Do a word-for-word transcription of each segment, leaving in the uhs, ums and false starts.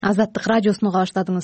Азаттык радиосуну уга баштадыңыз.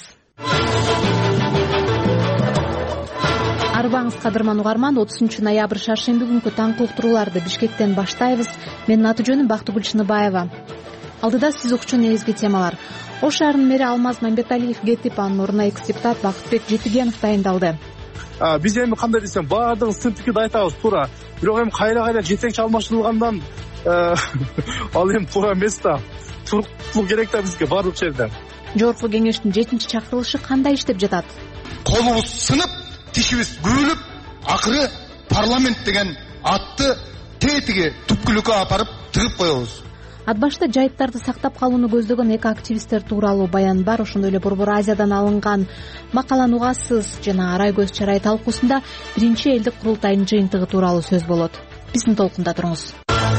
Арбаңыз кадырман угарман, отузунчу ноябрь шаршемби күнкү таңкы уктурууларды Бишкектен баштайбыз. Менин аты жөнүм Бактыгүл Чыныбаева. Алдыда сиз укчу негизги темалар. Ош шаарынын мэри Алмаз Мамбеталиев кетип, анын ордуна экс-депутат Бакытбек Жетигенов дайындалды. Биз эми кандай десем, баардыгын сынтикиде айтабыз туура. Бирок эми кайра-кайра жетекчи алмаштырылгандан ал эми туура эмес да. Туруктуу керек да бизге баардык жерде. Жогорку кеңештин жетинчи чакырылышы кандай иштеп жатат? Колубуз сынып, тишибиз күбүлүп, акыры парламент деген атты тетиги түпкүлүккө апарып тыгып коебуз. Ат башта жайыттарды сактап калууну көздөгөн эко-активисттер тууралуу баян бар. Ошондой эле Борбор Азиядан алынган макаланы угасыз жана арай көз чарай талкуусунда биринчи элдик курултайдын жыйынтыгы тууралуу сөз болот. Биздин толкунда туруңуз.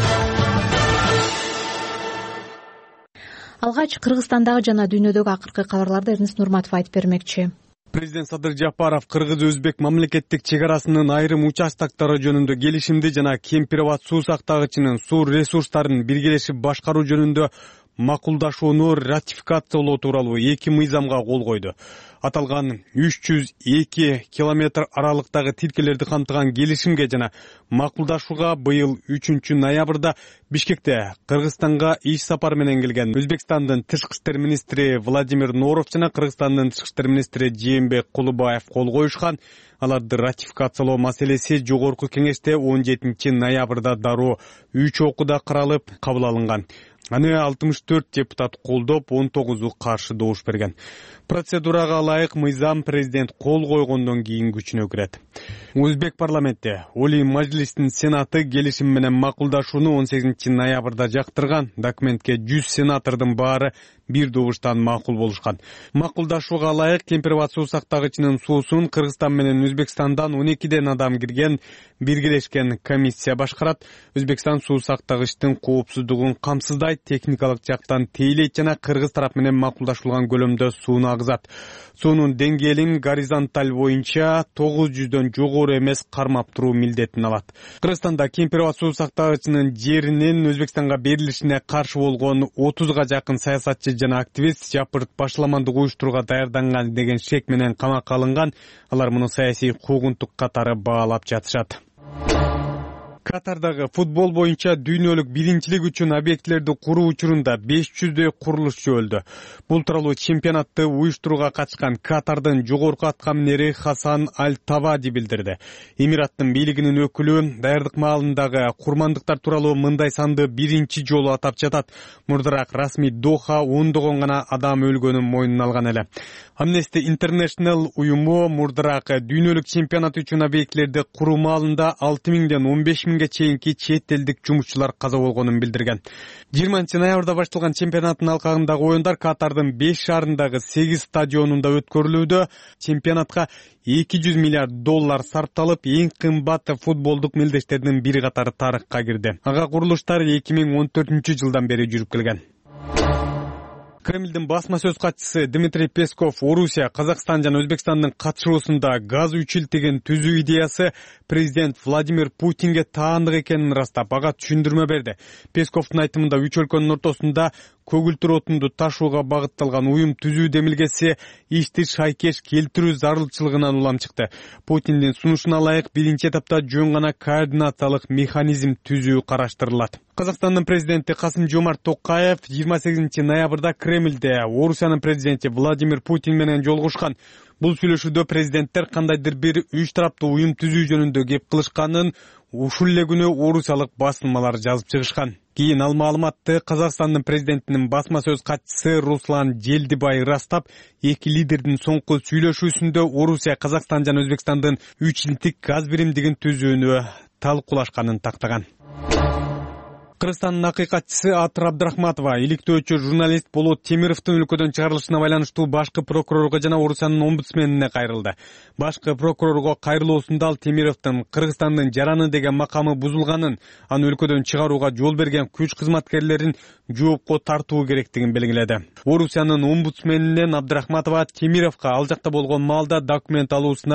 Алгач Кыргызстандагы жана дүйнөдөгү акыркы кабарларды Эрнест Нурматов айтып бермекчи. Президент Садыр Жапаров кыргыз-өзбек мамлекеттик чек арасынын айрым участоктору жөнүндө келишимди жана Кемпирабад суу сактагычынын суу ресурстарын биргелешип башкаруу жөнүндө макулдашууну ратификациялоо тууралуу эки мыйзамга кол койду. Аталган үч жүз эки километр аралыктагы тилкелерди камтыган келишимге жана макулдашууга быйыл үчүнчү ноябрда Бишкекте Кыргызстанга иш сапар менен келген Өзбекстандын тышкы иштер министри Владимир Норов жана Кыргызстандын тышкы иштер министри Жээнбек Кулубаев кол коюшкан. Аларды ратификациялоо маселеси жогорку кеңеште он жетинчи ноябрда дароо үч окууда каралып кабыл алынган. Аны алтымыш төрт депутат колдоп, он тогузу каршы добуш берген. Процедурага ылайык мыйзам президент кол койгондон кийин күчүнө кирет. Өзбек парламенти Олий Мажлистин сенаты келишим менен макулдашууну он сегизинчи ноябрда жактырган. Документке жүз сенатордун баары бир добуштан макул болушкан. Макулдашууга ылайык Кемпирабад суу сактагычынын суусун Кыргызстан менен Өзбекстандан он экиден адам кирген биргелешкен комиссия башкарат. Өзбекстан суу сактагычтын коопсуздугун камсыздайт, техникалык жактан тейлейт жана Кыргыз тарап менен макулдашылган көлөмдө сууну агызат. Суунун деңгээлин горизонталь боюнча тогуз жүздөн жогору эмес кармап туруу милдетин алат. Кыргызстанда Кемпирабад суу сактагычынын жеринин Өзбекстанга берилишине каршы болгон отузга жакын саясатчы жана активист жапырт башламандык уюштурууга даярданган деген шек менен камакка алынган. Алар муну саясий куугунтук катары баалап жатышат. Катардагы футбол боюнча дүйнөлүк биринчилик үчүн объектилерди куруу учурунда беш жүздөй курулуш жөөлдү. Бул тууралуу чемпионатты уюштурууга катышкан Катардын жогорку аткаминери Хасан Аль-Тавади билдирди. Эмираттын бийлигинин өкүлү даярдык маалындагы курмандыктар тууралуу мындай санды биринчи жолу атап жатат. Мурдараак расмий Доха ондогон гана адам өлгөнүн мойнуна алган эле. Amnesty International уюму мурдараак дүйнөлүк чемпионат үчүн объектилерди куруу маалында алты миңден он беш миңге чейинки чет элдик жумушчулар каза болгонун билдирген. жыйырманчы ноябрда башталган чемпионаттын алкагындагы оюндар Катардын беш шаарындагы сегиз стадионунда өткөрүлүүдө. Чемпионатка эки жүз миллиард доллар сарпталып, эң кымбат футболдук мелдештердин бири катары тарыхка кирди. Ага курулуштар эки миң он төртүнчү жылдан бери жүрүп келген. Кремлдин басма сөз катчысы Дмитрий Песков Орусия, Казакстан жана Өзбекстандын катышуусунда газ үчилтигин түзүү идеясы президент Владимир Путинге таандык экенин ырастап, ага түшүндүрмө берди. Песковдун айтымында үч өлкөнүн ортосунда көгүлтүр отунду ташууга багытталган уюм түзүү демилгеси ишти шайкеш келтирүү зарылчылыгынан улам чыкты. Путиндин сунушуна ылайык биринчи этапта жөн гана координациялык механизм түзүү караштырылат. Казакстандын президенти Касым-Жомарт Токаев жыйырма сегизинчи ноябрда Кремльде Орусиянын президенти Владимир Путин менен жолугушкан. Бул сүйлөшүүдө президенттер кандайдыр бир үч тараптуу уюм түзүү жөнүндө кеп кылышканын ушул эле күнү орусиялык басылмалар жазып чыгышкан. Кийин ал маалыматты Казакстандын президентинин басма сөз катчысы Руслан Желдибай ырастап, эки лидердин соңку сүйлөшүүсүндө Орусия, Казакстан жана Өзбекстандын үч илдик газ биримдигин түзүүнү талкуулашканын тактаган. Кыргызстандын акыйкатчысы Атыр Абдрахматова иликтөөчү журналист Болот Темировдун өлкөдөн чыгарылышына байланыштуу башкы прокурорго жана Орусиянын омбудсменине кайрылды. Башкы прокурорго кайрылуусунда ал Темировдун Кыргызстандын жараны деген макамы бузулганын, аны өлкөдөн чыгарууга жол берген күч кызматкерлерин жоопко тартуу керектигин белгиледи. Орусиянын омбудсменинен Абдрахматова Темировго ал жакта болгон маалда документ алуусуна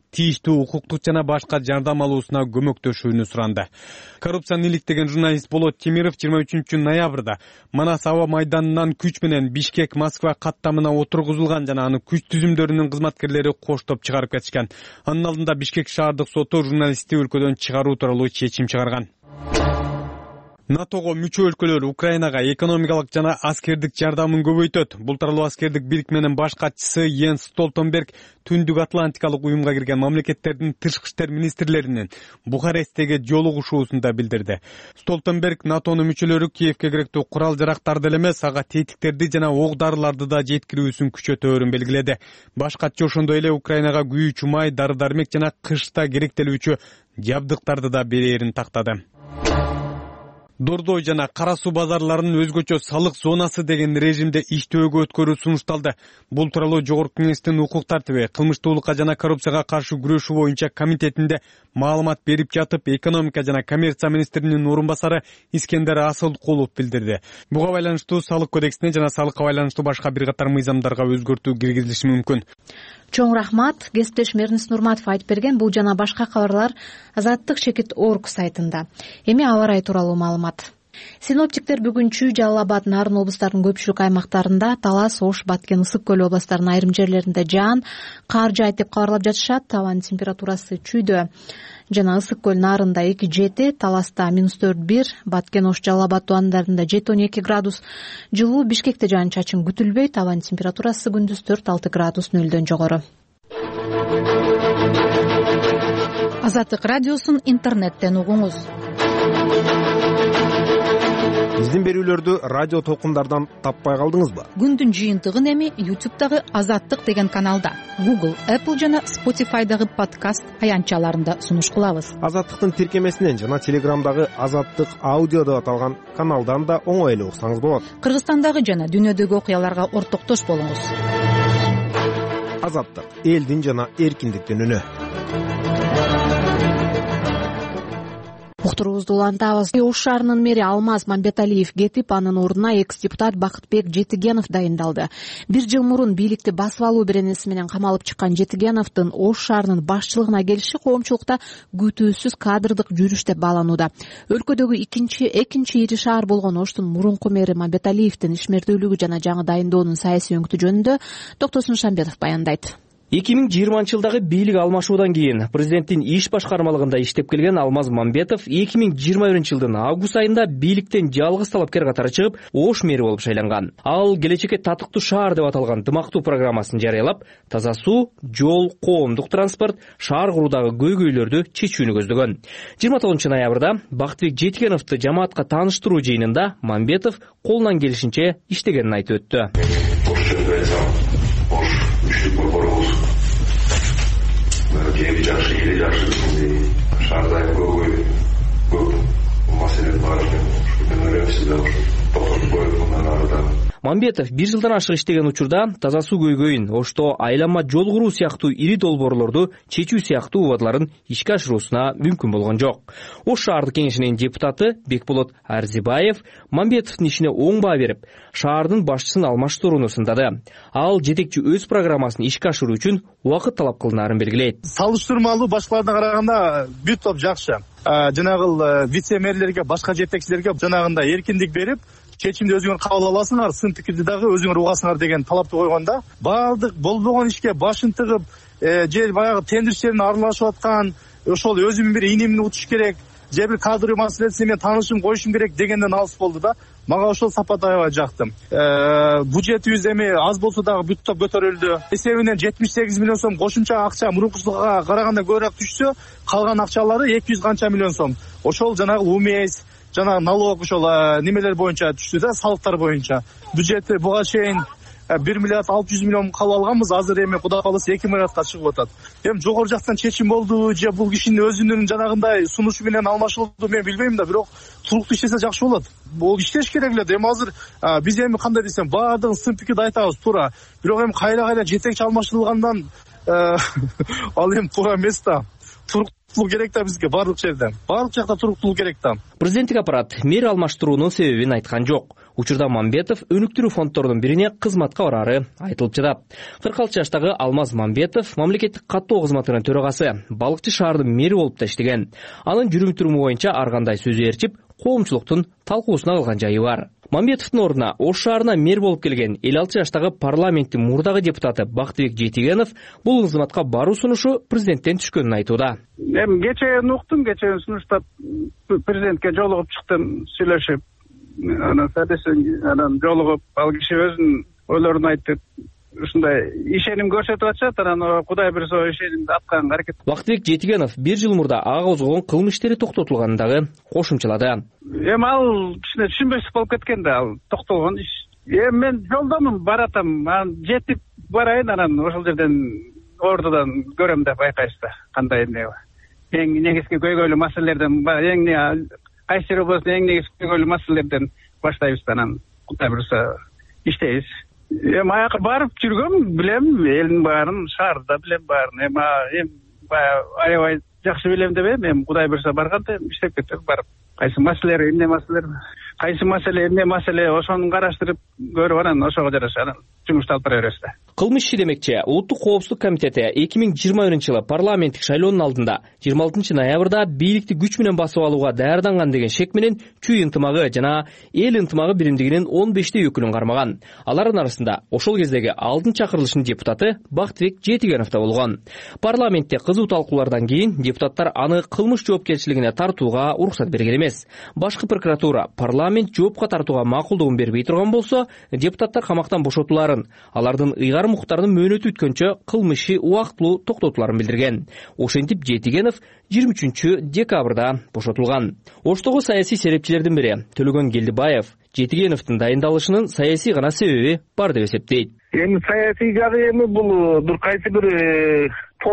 тийиштүү укуктук жана башка жардам алуусуна көмөктөшүүнү суранды. Коррупцияны иликтеген журналист Болот Темиров жыйырма үчүнчү ноябрда Манас аба майданынан күч менен Бишкек Москва каттамына отургузулган жана аны күч түзүмдөрүнүн кызматкерлери коштоп чыгарып кетишкен. Анын алдында Бишкек шаардык соту журналистти өлкөдөн чыгаруу тууралуу чечим чыгарган. НАТОго мүчө өлкөлөр Украинага экономикалык жана аскердик жардамын көбөйтөт. Бул тууралуу аскердик бирикменин баш катчысы Йенс Столтенберг Түндүк Атлантикалык уюмга кирген мамлекеттердин тышкы иштер министрлеринин Бухаресттеги жолугушуусунда билдирди. Столтенберг НАТОнун мүчөлөрү Киевке керектүү курал жарактарды эле эмес, ага тетиктерди жана ок дарыларды да жеткирүүсүн күчөтөөрүн белгиледи. Баш катчы ошондой эле Украинага күйүүчү май, дары-дармек жана кышта керектелүүчү жабдыктарды да берээрин тактады. Дордой жана Кара суу базарларынын өзгөчө салык зонасы деген режимде иштөөгө өткөрүү сунушталды. Бул тууралуу Жогорку Кеңештин укук тартиби, кылмыштуулукка жана коррупцияга каршы күрөшүү боюнча комитетинде маалымат берип жатып, экономика жана коммерция министринин орун басары Искендер Асылкулов билдирди. Буга байланыштуу салык кодексине жана салыкка байланыштуу башка бир катар мыйзамдарга өзгөртүү киргизилиши мүмкүн. Чоң рахмат. Кесиптешим Эрнис Нурматов айтып берген. Бул жана башка кабарлар Азаттык Шекит орг сайтында. Эми аба ырайы тууралуу маалымат. Синоптиктер бүгүнчү Жалал Абад, Нарын облустарынын көпчүлүк аймактарында, Талас, Ош, Баткен, Ысык көл областарынын айрым жерлеринде жаан, кар жаайт деп кабарлап жатышат. Абанын температурасы чүйдө. Жана Ысык көл Нарында эки жети, Таласта минус төрт бир, Баткен, Ош, Жалал Абад тубандарында жети он эки градус. Жылуу Бишкекте жаан чачын күтүлбөйт. Абанын температурасы күндүз төрт алты градус нөлдөн жогору. Азаттык радиосун интернеттен угуңуз. Биздин берүүлөрдү радио толкундардан таппай калдыңызбы? Күндүн жыйынтыгын эми ютубтагы Азаттык деген каналда, Google, Apple жана Spotify'дагы подкаст аянтчаларында сунуш кылабыз. Азаттыктын тиркемесинен жана Телеграмдагы Азаттык аудио деп аталган каналдан да оңой эле уксаңыз болот. Кыргызстандагы жана дүйнөдөгү окуяларга ортоктош болуңуз. Азаттык — элдин жана эркиндиктин үнү. Уктуруубузду улантабыз. Ош шаарынын мэри Алмаз Мамбеталиев кетип, анын ордуна экс-депутат Бакытбек Жетигенов дайындалды. Бир жыл мурун бийликти басып алуу беренеси менен камалып чыккан Жетигеновдун Ош шаарынын башчылыгына келиши коомчулукта күтүүсүз кадрдык жүрүш деп бааланууда. Өлкөдөгү экинчи экинчи ири шаар болгон Оштун мурунку мэри Мамбеталиевдин ишмердүүлүгү жана жаңы дайындоонун саясий өңүтү жөнүндө Токтосун Шамбетов баяндайт. эки миң жыйырманчы жылдагы бийлик алмашуудан кийин президенттин иш башкармалыгында иштеп келген Алмаз Мамбетов эки миң жыйырма биринчи жылдын август айында бийликтен жалгыз талапкер катары чыгып, Ош мэри болуп шайланган. Ал келечекке татыктуу шаар деп аталган дымактуу программасын жарыялап, таза суу, жол, коомдук транспорт, шаар куруудагы көйгөйлөрдү чечүүнү көздөгөн. жыйырма тогузунчу ноябрда Бакытбек Жетигеновду жамаатка тааныштыруу жыйынында Мамбетов колунан келишинче иштегенин айтып өттү. Кээби жакшы, эли жакшы, шаарда көбөй көп маселе бар экен. Ушуну ойлойсузда, токтотуп коюп, мындан арыда. Мамбетов бир жылдан ашык иштеген учурда таза суу көйгөйүн, Ошто айланма жол куруу сыяктуу ири долбоорлорду чечүү сыяктуу убадаларын ишке ашыруусуна мүмкүн болгон жок. Ош шаардык кеңешинин депутаты Бекболот Арзибаев Мамбетовдун ишине оң баа берип, шаардын башчысын алмаштырууну сындады. Ал жетекчи өз программасын ишке ашыруу үчүн убакыт талап кылынаарын белгилейт. Салыштырмалуу башкаларына караганда бүт топ жакшы. Жанагыл вице-мэрлерге, башка жетекчилерге жанагында эркиндик берип, чечимди өзүңөр кабыл аласыңар, сын пикирди дагы өзүңөр угасыңар деген талапты койгондо, баардык болбогон ишке башын тыгып, же баягы тендерчилердин аралашып аткан, ошол өзүмдүн бир инимди утуш керек, же бир кадрлы маселеси менен таанышым коюшум керек дегенден алыс болду да. Мага ошол сапат аябай жакты. Бюджетибиз эми аз болсо дагы бүт топ көтөрүлдү. Эсебинен жетимиш сегиз миллион сом кошумча акча мурункусуга караганда көбүрөөк түшсө, калган акчалары эки жүз канча миллион сом. Ошол жанагы УМС, жана налог ошол немелер боюнча түштү да, салыктар боюнча. Бюджети буга чейин бир миллиард алты жүз миллион кабыл алганбыз, азыр эми Кудай кааласа эки миллиардка чыгып атат. Эми жогору жактан чечим болду же бул кишинин өзүнүн жанагындай сунушу менен алмашылды мен билбейм да, бирок туруктуу иштесе жакшы болот. Бул иштеш керек эле. Эми азыр биз эми кандай десем, баардыгын сын пикирди айтабыз туура. Бирок эми кайра кайра жетекчи алмаштырылгандан ал эми туура эмес да. керек да бизге баардык жерде, баардык жакта туруктуулук керек да. Президенттик аппарат мэр алмаштыруунун себебин айткан жок. Учурда Мамбетов өнүктүрүү фонддорунун бирине кызматка барары айтылып жатат. кырк алты жаштагы Алмаз Мамбетов мамлекеттик каттоо кызматынын төрагасы, балыкчы шаардын мэри болуп да иштеген. Анын жүрүм-туруму боюнча ар кандай сөз ээрчип, коомчулуктун талкуусуна калган жайы бар. Мамбетовдун ордуна Ош шаарына мэр болуп келген элүү алты жаштагы парламенттин мурдагы депутаты Бактыбек Жетигенов бул кызматка баруу сунушу президенттен түшкөнүн айтууда. Эми кечээ уктум, кечээ сунуштап президентке жолугуп чыктым, сүйлөшүп, анан садесен анан жолугуп, ал киши өзүнүн ойлорун айтып, ушундай ишеним көрсөтүп атышат, анан Кудай буйрса ишенимди атканга аракет. Бактыбек Жетигенов бир жыл мурда ага козгогон кылмыш иштери токтотулганын дагы кошумчалады. Эми ал кичине түшүнбөстүк болуп кеткен да, ал токтолгон иш. Эми мен жолдомун, баратам, анан жетип барайын, анан ошол жерден ордудан көрөм деп байкайсыз да, кандай эмне бар. Эң негизги көйгөйлүү маселелерден, эң кайсы жер болсо эң негизги көйгөйлүү маселелерден баштайбыз, анан Кудай буйрса иштейбиз. Эми аяка барып жүргөм, билем, элдин баарын, шаарды билем баарын. Эми эми баягы аябай жакшы билем деп эми, эми Кудай буйрса барганда иштеп кетем барып. Кайсы маселелер, эмне маселелер, кайсы маселе, эмне маселе, ошону караштырып көрүп анан ошого жараша анан жумушту алып бара беребиз да. Кылмыш иши демекчи, Улуттук коопсуздук комитети эки миң жыйырма биринчи жылы парламенттик шайлоонун алдында жыйырма алтынчы ноябрда бийликти күч менен басып алууга даярданган деген шек менен Чүй ынтымагы жана Эл ынтымагы биримдигинин он бештей өкүлүн кармаган. Алардын арасында ошол кездеги алтын чакырылыштын депутаты Бактыбек Жетигенов да болгон. Парламентте кызуу талкуулардан кийин депутаттар аны кылмыш жоопкерчилигине тартууга уруксат берген эмес. Башкы прокуратура парламент жоопко тартууга макулдугун бербей турган болсо, депутаттар камактан бошотуларын, алардын ыйгарым укуктарынын мөөнөтү өткөнчө кылмыш иши убактылуу токтотуларын билдирген. Ошентип Жетигенов жыйырма үчүнчү декабрда бошотулган. Оштогу саясий серепчилердин бири Төлөгөн Келдибаев Жетигеновдун дайындалышынын саясий гана себеби бар деп эсептейт. Эми саясий жагы эми бул бир кайсы бир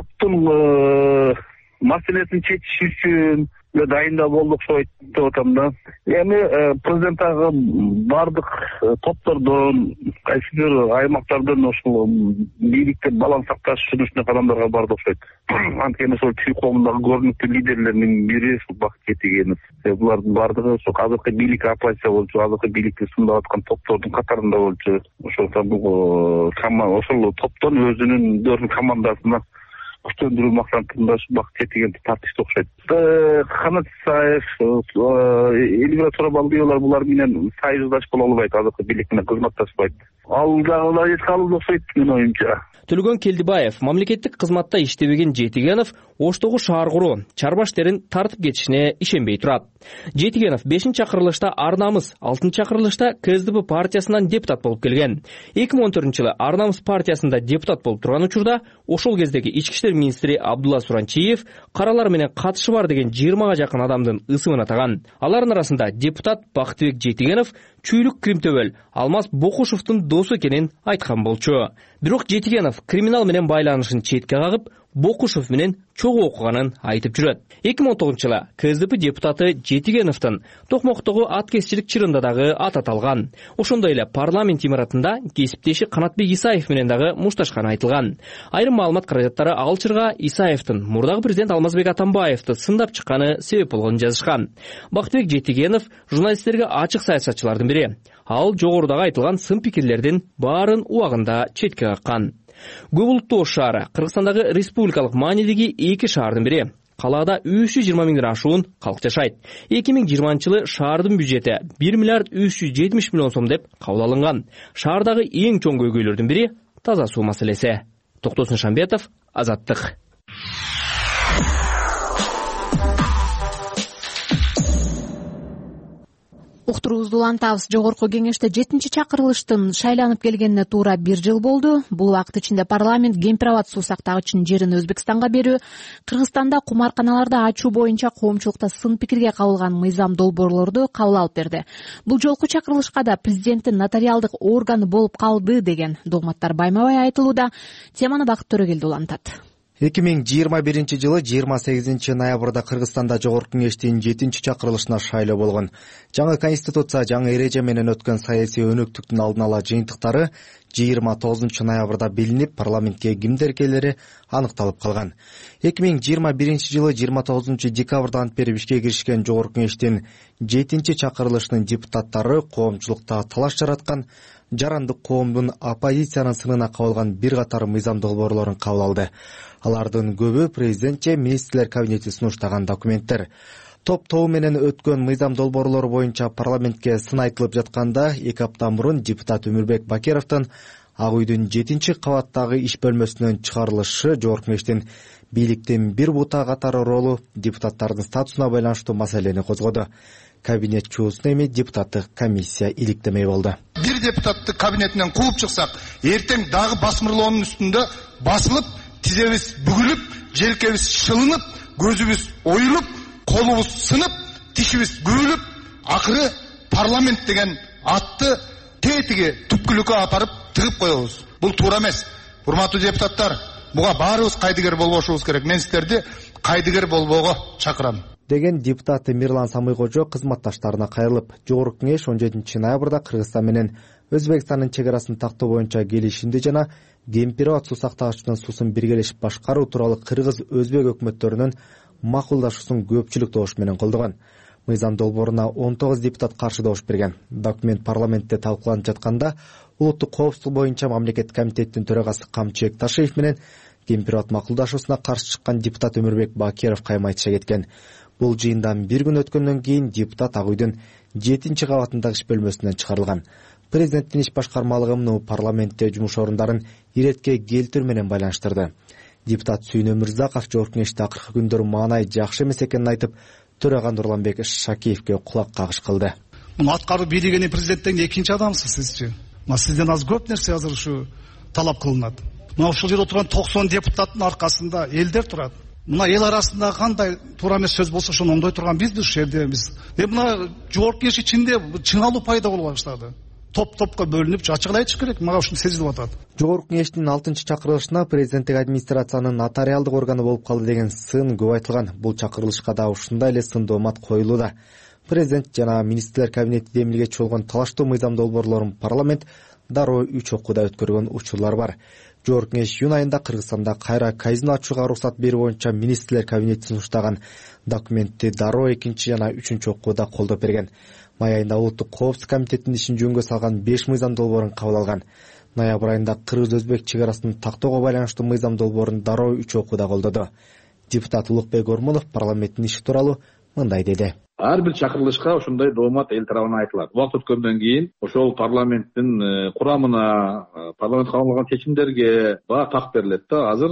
топтун маселесин чечиш үчүн дайында болдук окшойт деп атам да. Эми президент ага бардык топтордон, кайсы бир аймактардан ошол бийликте баланс сакташ жүрүшүнө адамдарга барды окшойт. Анткени ошол Чүй коомундагы көрүнүктүү лидерлердин бири ушул Бактыбек Жетигенов. Булардын бардыгы ошол азыркы бийликке оппозиция болчу, азыркы бийликти сындап аткан топтордун катарында болчу. Ошондон бул ошол топтон өзүнүн дөөрүн командасына күчтөндүрүү максатында Бактыбек Жетигеновди тартышты окшойт. Канат Исаев, Элвира Торобалдиевалар булар менен союздаш боло албайт, азыркы бийлик менен кызматташпайт. Ал дагы эч калып окшойт менин оюмча. Төлөгөн Келдибаев мамлекеттик кызматта иштебеген Жетигенов Оштогу шаар куруу, чарба иштерин тартып кетишине ишенбей турат. Жетигенов бешинчи чакырылышта Ар намыс, алтынчы чакырылышта КСДП партиясынан депутат болуп келген. эки миң он төртүнчү жылы Ар намыс партиясында депутат болуп турган учурда ошол кездеги ички иштер министри Абдулла Суранчиев каралар менен катышы бар деген жыйырмага жакын адамдын ысымын атаган. Алардын арасында депутат Бактыбек Жетигенов чүйлүк Кримтөбөл Алмаз Бокушевдун досу экенин айткан болчу. Бирок Жетигенов криминал менен байланышын четке кагып, Бокушев менен чогуу окуганын айтып жүрөт. эки миң он тогузунчу жылы КСДП депутаты Жетигеновдун Токмоктогу ат кесчилик чырында дагы ат аталган. Ошондой эле парламент имаратында кесиптеши Канатбек Исаев менен дагы мушташканы айтылган. Айрым маалымат каражаттары ал чырга Исаевдин мурдагы президент Алмазбек Атамбаевди сындап чыкканы себеп болгонун жазышкан. Бактыбек Жетигенов журналисттерге ачык саясатчылардын бири. Ал жогорудагы айтылган сын пикирлердин баарын убагында четке каккан. Көп улуттуу Ош шаары Кыргызстандагы республикалык маанидеги эки шаардын бири. Калаада үч жүз жыйырма миңден ашуун калк жашайт. эки миң жыйырманчы жылы шаардын бюджети бир миллиард үч жүз жетимиш миллион сом деп кабыл алынган. Шаардагы эң чоң көйгөйлөрдүн бири таза суу маселеси. Токтосун Шамбетов, Азаттык. Уктуруубузду улантабыз. Жогорку кеңеште жетинчи чакырылыштын шайланып келгенине туура бир жыл болду. Бул убакыт ичинде парламент Кемпир-Абад суу сактагычынын жерин Өзбекстанга берүү, Кыргызстанда кумарканаларды ачуу боюнча коомчулукта сын пикирге кабылган мыйзам долбоорлорду кабыл алып берди. Бул жолку чакырылышка да президенттин нотариалдык органы болуп калды деген догматтар байма-бай айтылууда. Теманы Бакыт Төрөгелди улантат. эки миң жыйырма биринчи жылы жыйырма сегизинчи ноябрда Кыргызстанда жогорку кеңештин жетинчи чакырылышына шайлоо болгон. Жаңы конституция, жаңы эреже менен өткөн саясий өнөктүктүн алдын ала жыйынтыктары жыйырма тогузунчу ноябрда белинип, парламентке кимдер келери аныкталып калган. эки миң жыйырма биринчи жылы жыйырма тогузунчу декабрдан бери ишке киришкен Жогорку Кеңештин жетинчи чакырылышынын депутаттары коомчулукта талаш жараткан, жарандык коомдун оппозициянын сынына кабылган бир катар мыйзам долбоорлорун кабыл алды. Алардын көбү президент же министрлер кабинети сунуштаган документтер. Топ-тобу менен өткөн мыйзам долбоорлору боюнча парламентке сын айтылып жатканда, эки апта мурун депутат Өмүрбек Бакировдун Ак үйдүн жетинчи кабаттагы иш бөлмөсүнөн чыгарылышы Жогорку Кеңештин бийликтин бир бута катары ролу депутаттардын статусуна байланыштуу маселени козгоду. Кабинет чуусуна эми депутаттык комиссия иликтемей болду. Бир депутатты кабинетинен кууп чыксак, эртең дагы басмырлоонун үстүндө басылып, тизебиз бүгүлүп, желкебиз шылынып, көзүбүз оюлуп, колубуз сынып, тишибиз күбүлүп, акыры парламент деген атты тетиги түпкүлүккө апарып тыгып коебуз. Бул туура эмес. Урматтуу депутаттар, буга баарыбыз кайдыгер болбошубуз керек. Мен сиздерди кайдыгер болбоого чакырам деген депутат Мирлан Самыйкожо кызматташтарына кайрылып, Жогорку Кеңеш он жетинчи ноябрда Кыргызстан менен Өзбекстандын чек арасын тактоо боюнча келишимди жана Гемпирот суу сактагычтын суусун биргелешип башкаруу тууралуу Кыргыз-Өзбек өкмөттөрүнүн макулдашуусун көпчүлүк добуш менен колдогон. Мыйзам долбооруна он тогуз депутат каршы добуш берген. Документ парламентте талкууланып жатканда улуттук коопсуздук боюнча мамлекеттик комитеттин төрагасы Камчыбек Ташиев менен Гемпирот макулдашуусуна каршы чыккан депутат Өмүрбек Бакиров кайма айтыша кеткен. Бул жыйындан бир күн өткөндөн кийин депутат Ак үйдүн жетинчи кабатындагы иш бөлмөсүнөн чыгарылган. Президенттин иш башкармалыгы муну парламентте жумуш орундарын иретке келтирүү менен байланыштырды. Депутат Сүйүн Өмүрзаков Жогорку Кеңеште акыркы күндөр маанай жакшы эмес экенин айтып, төрага Нурланбек Шакиевке кулак кагыш кылды. Муну аткаруу бийлигинин президенттен экинчи адамсыз сизчи. Мына сизден азыр көп нерсе азыр ушу талап кылынат. Мына ушул жерде отурган токсон депутаттын аркасында элдер турат. Мына эл арасында кандай туура эмес сөз болсо ошону оңдой турган бизбиз ушул жерде биз. Э мына Жогорку Кеңеш ичинде чыңалуу пайда боло баштады. Топ-топко бөлүнүп ачык айтыш керек. Мага ушул сезилип атат. Жогорку Кеңештин алтынчы чакырылышына президенттик администрациянын нотариалдык органы болуп калды деген сын көп айтылган. Бул чакырылышка да ушундай эле сын доомат коюлууда. Президент жана министрлер кабинети демилгечи болгон талаштуу мыйзам долбоорлорун парламент дароо үч окууда өткөргөн учурлар бар. Жогорку Кеңеш июнь айында Кыргызстанда кайра казино ачууга уруксат берүү боюнча министрлер кабинети сунуштаган документти дароо экинчи жана үчүнчү окууда колдоп берген. Май айында улуттук коопсуздук комитетинин ишин жөнгө салган беш мыйзам долбоорун кабыл алган. Ноябрь айында Кыргыз-Өзбек чек арасын тактоого байланыштуу мыйзам долбоорун дароо үч окууда колдоду. Депутат Улукбек Ормонов парламенттин иши тууралуу мындай деди. Ар бир чакырылышка ошондой доомат эл тарабынан айтылат. Убакыт өткөндөн кийин ошол парламенттин курамына, парламент кабыл алган чечимдерге баа так берилет да. Азыр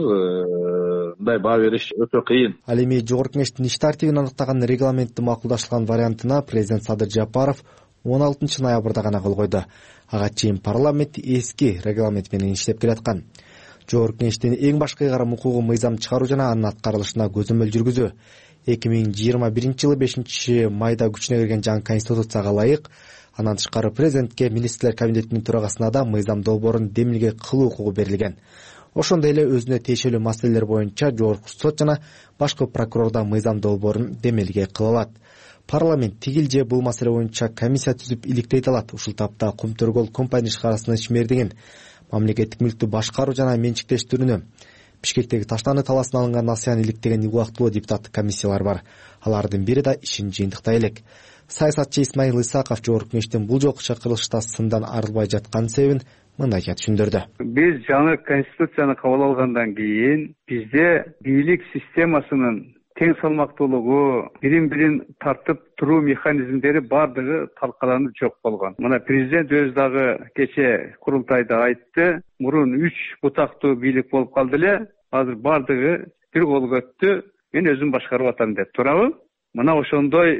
мындай баа бериш өтө кыйын. Ал эми Жогорку Кеңештин иш тартибин аныктаган регламентти макулдашылган вариантына президент Садыр Жапаров он алтынчы ноябрда гана кол койду. Ага чейин парламент эски регламент менен иштеп келаткан. Жогорку Кеңештин эң башкы ыйгарым укугу мыйзам чыгаруу жана анын аткарылышына көзөмөл жүргүзүү. эки миң жыйырма биринчи жылы бешинчи майда күчүнө кирген жаңы конституцияга ылайык, андан тышкары президентке министрлер кабинетинин төрагасына да мыйзам долбоорун демилге кылуу укугу берилген. Ошондой эле өзүнө тиешелүү маселелер боюнча жогорку сот жана башкы прокурор да мыйзам долбоорун демилге кыла алат. Парламент тигил же бул маселе боюнча комиссия түзүп иликтей алат. Ушул тапта Кумтөргөл компания ишканасынын ишмердигин, мамлекеттик мүлктү башкаруу жана менчиктештирүүнү, Бишкектеги Таштаны таласынан алынган насыяны иликтеген убактылуу депутаттык комиссиялар бар. Алардын бири да ишин жыйынтыктай элек. Саясатчы Исмаил Исаков Жогорку Кеңештин бул жолку чакырылышта сындан арылбай жаткан себебин мындайча түшүндүрдү. Биз жаңы конституцияны кабыл алгандан кийин бизде бийлик системасынын тең салмактуулугу, бирин-бирин тартып туруу механизмдери бардыгы талкаланып жок болгон. Мына президент өз дагы кече курултайда айтты, мурун үч бутактуу бийлик болуп калды эле, азыр бардыгы бир колго өттү, мен өзүм башкарып атам деп. Туурабы? Мына ошондой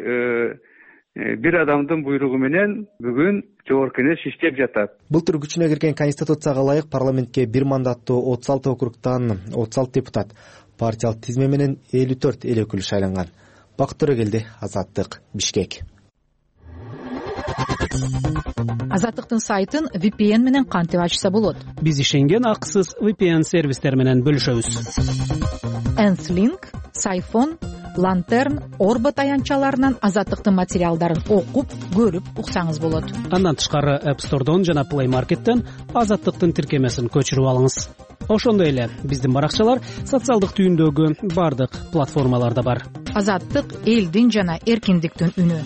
бир адамдын буйругу менен бүгүн Жогорку Кеңеш иштеп жатат. Былтыр күчүнө кирген конституцияга ылайык парламентке бир мандаттуу отуз алты округтан отуз алты депутат, партиялык тизме менен элүү төрт эл өкүлү шайланган. Бакыт Төрөгелди, Азаттык, Бишкек. Азаттыктын сайтын ви пи эн менен кантип ачса болот? Биз ишенген акысыз ви пи эн сервистер менен бөлүшөбүз. Nthink, Siphon, Лантерн, Орбот аянтчаларынан Азаттыктын материалдарын окуп, көрүп уксаңыз болот. Андан тышкары App Store'дон жана Play Market'тен Азаттыктын тиркемесин көчүрүп алыңыз. Ошондой эле биздин баракчалар социалдык түйүндөгү бардык платформаларда бар. Азаттык — элдин жана эркиндиктин үнү.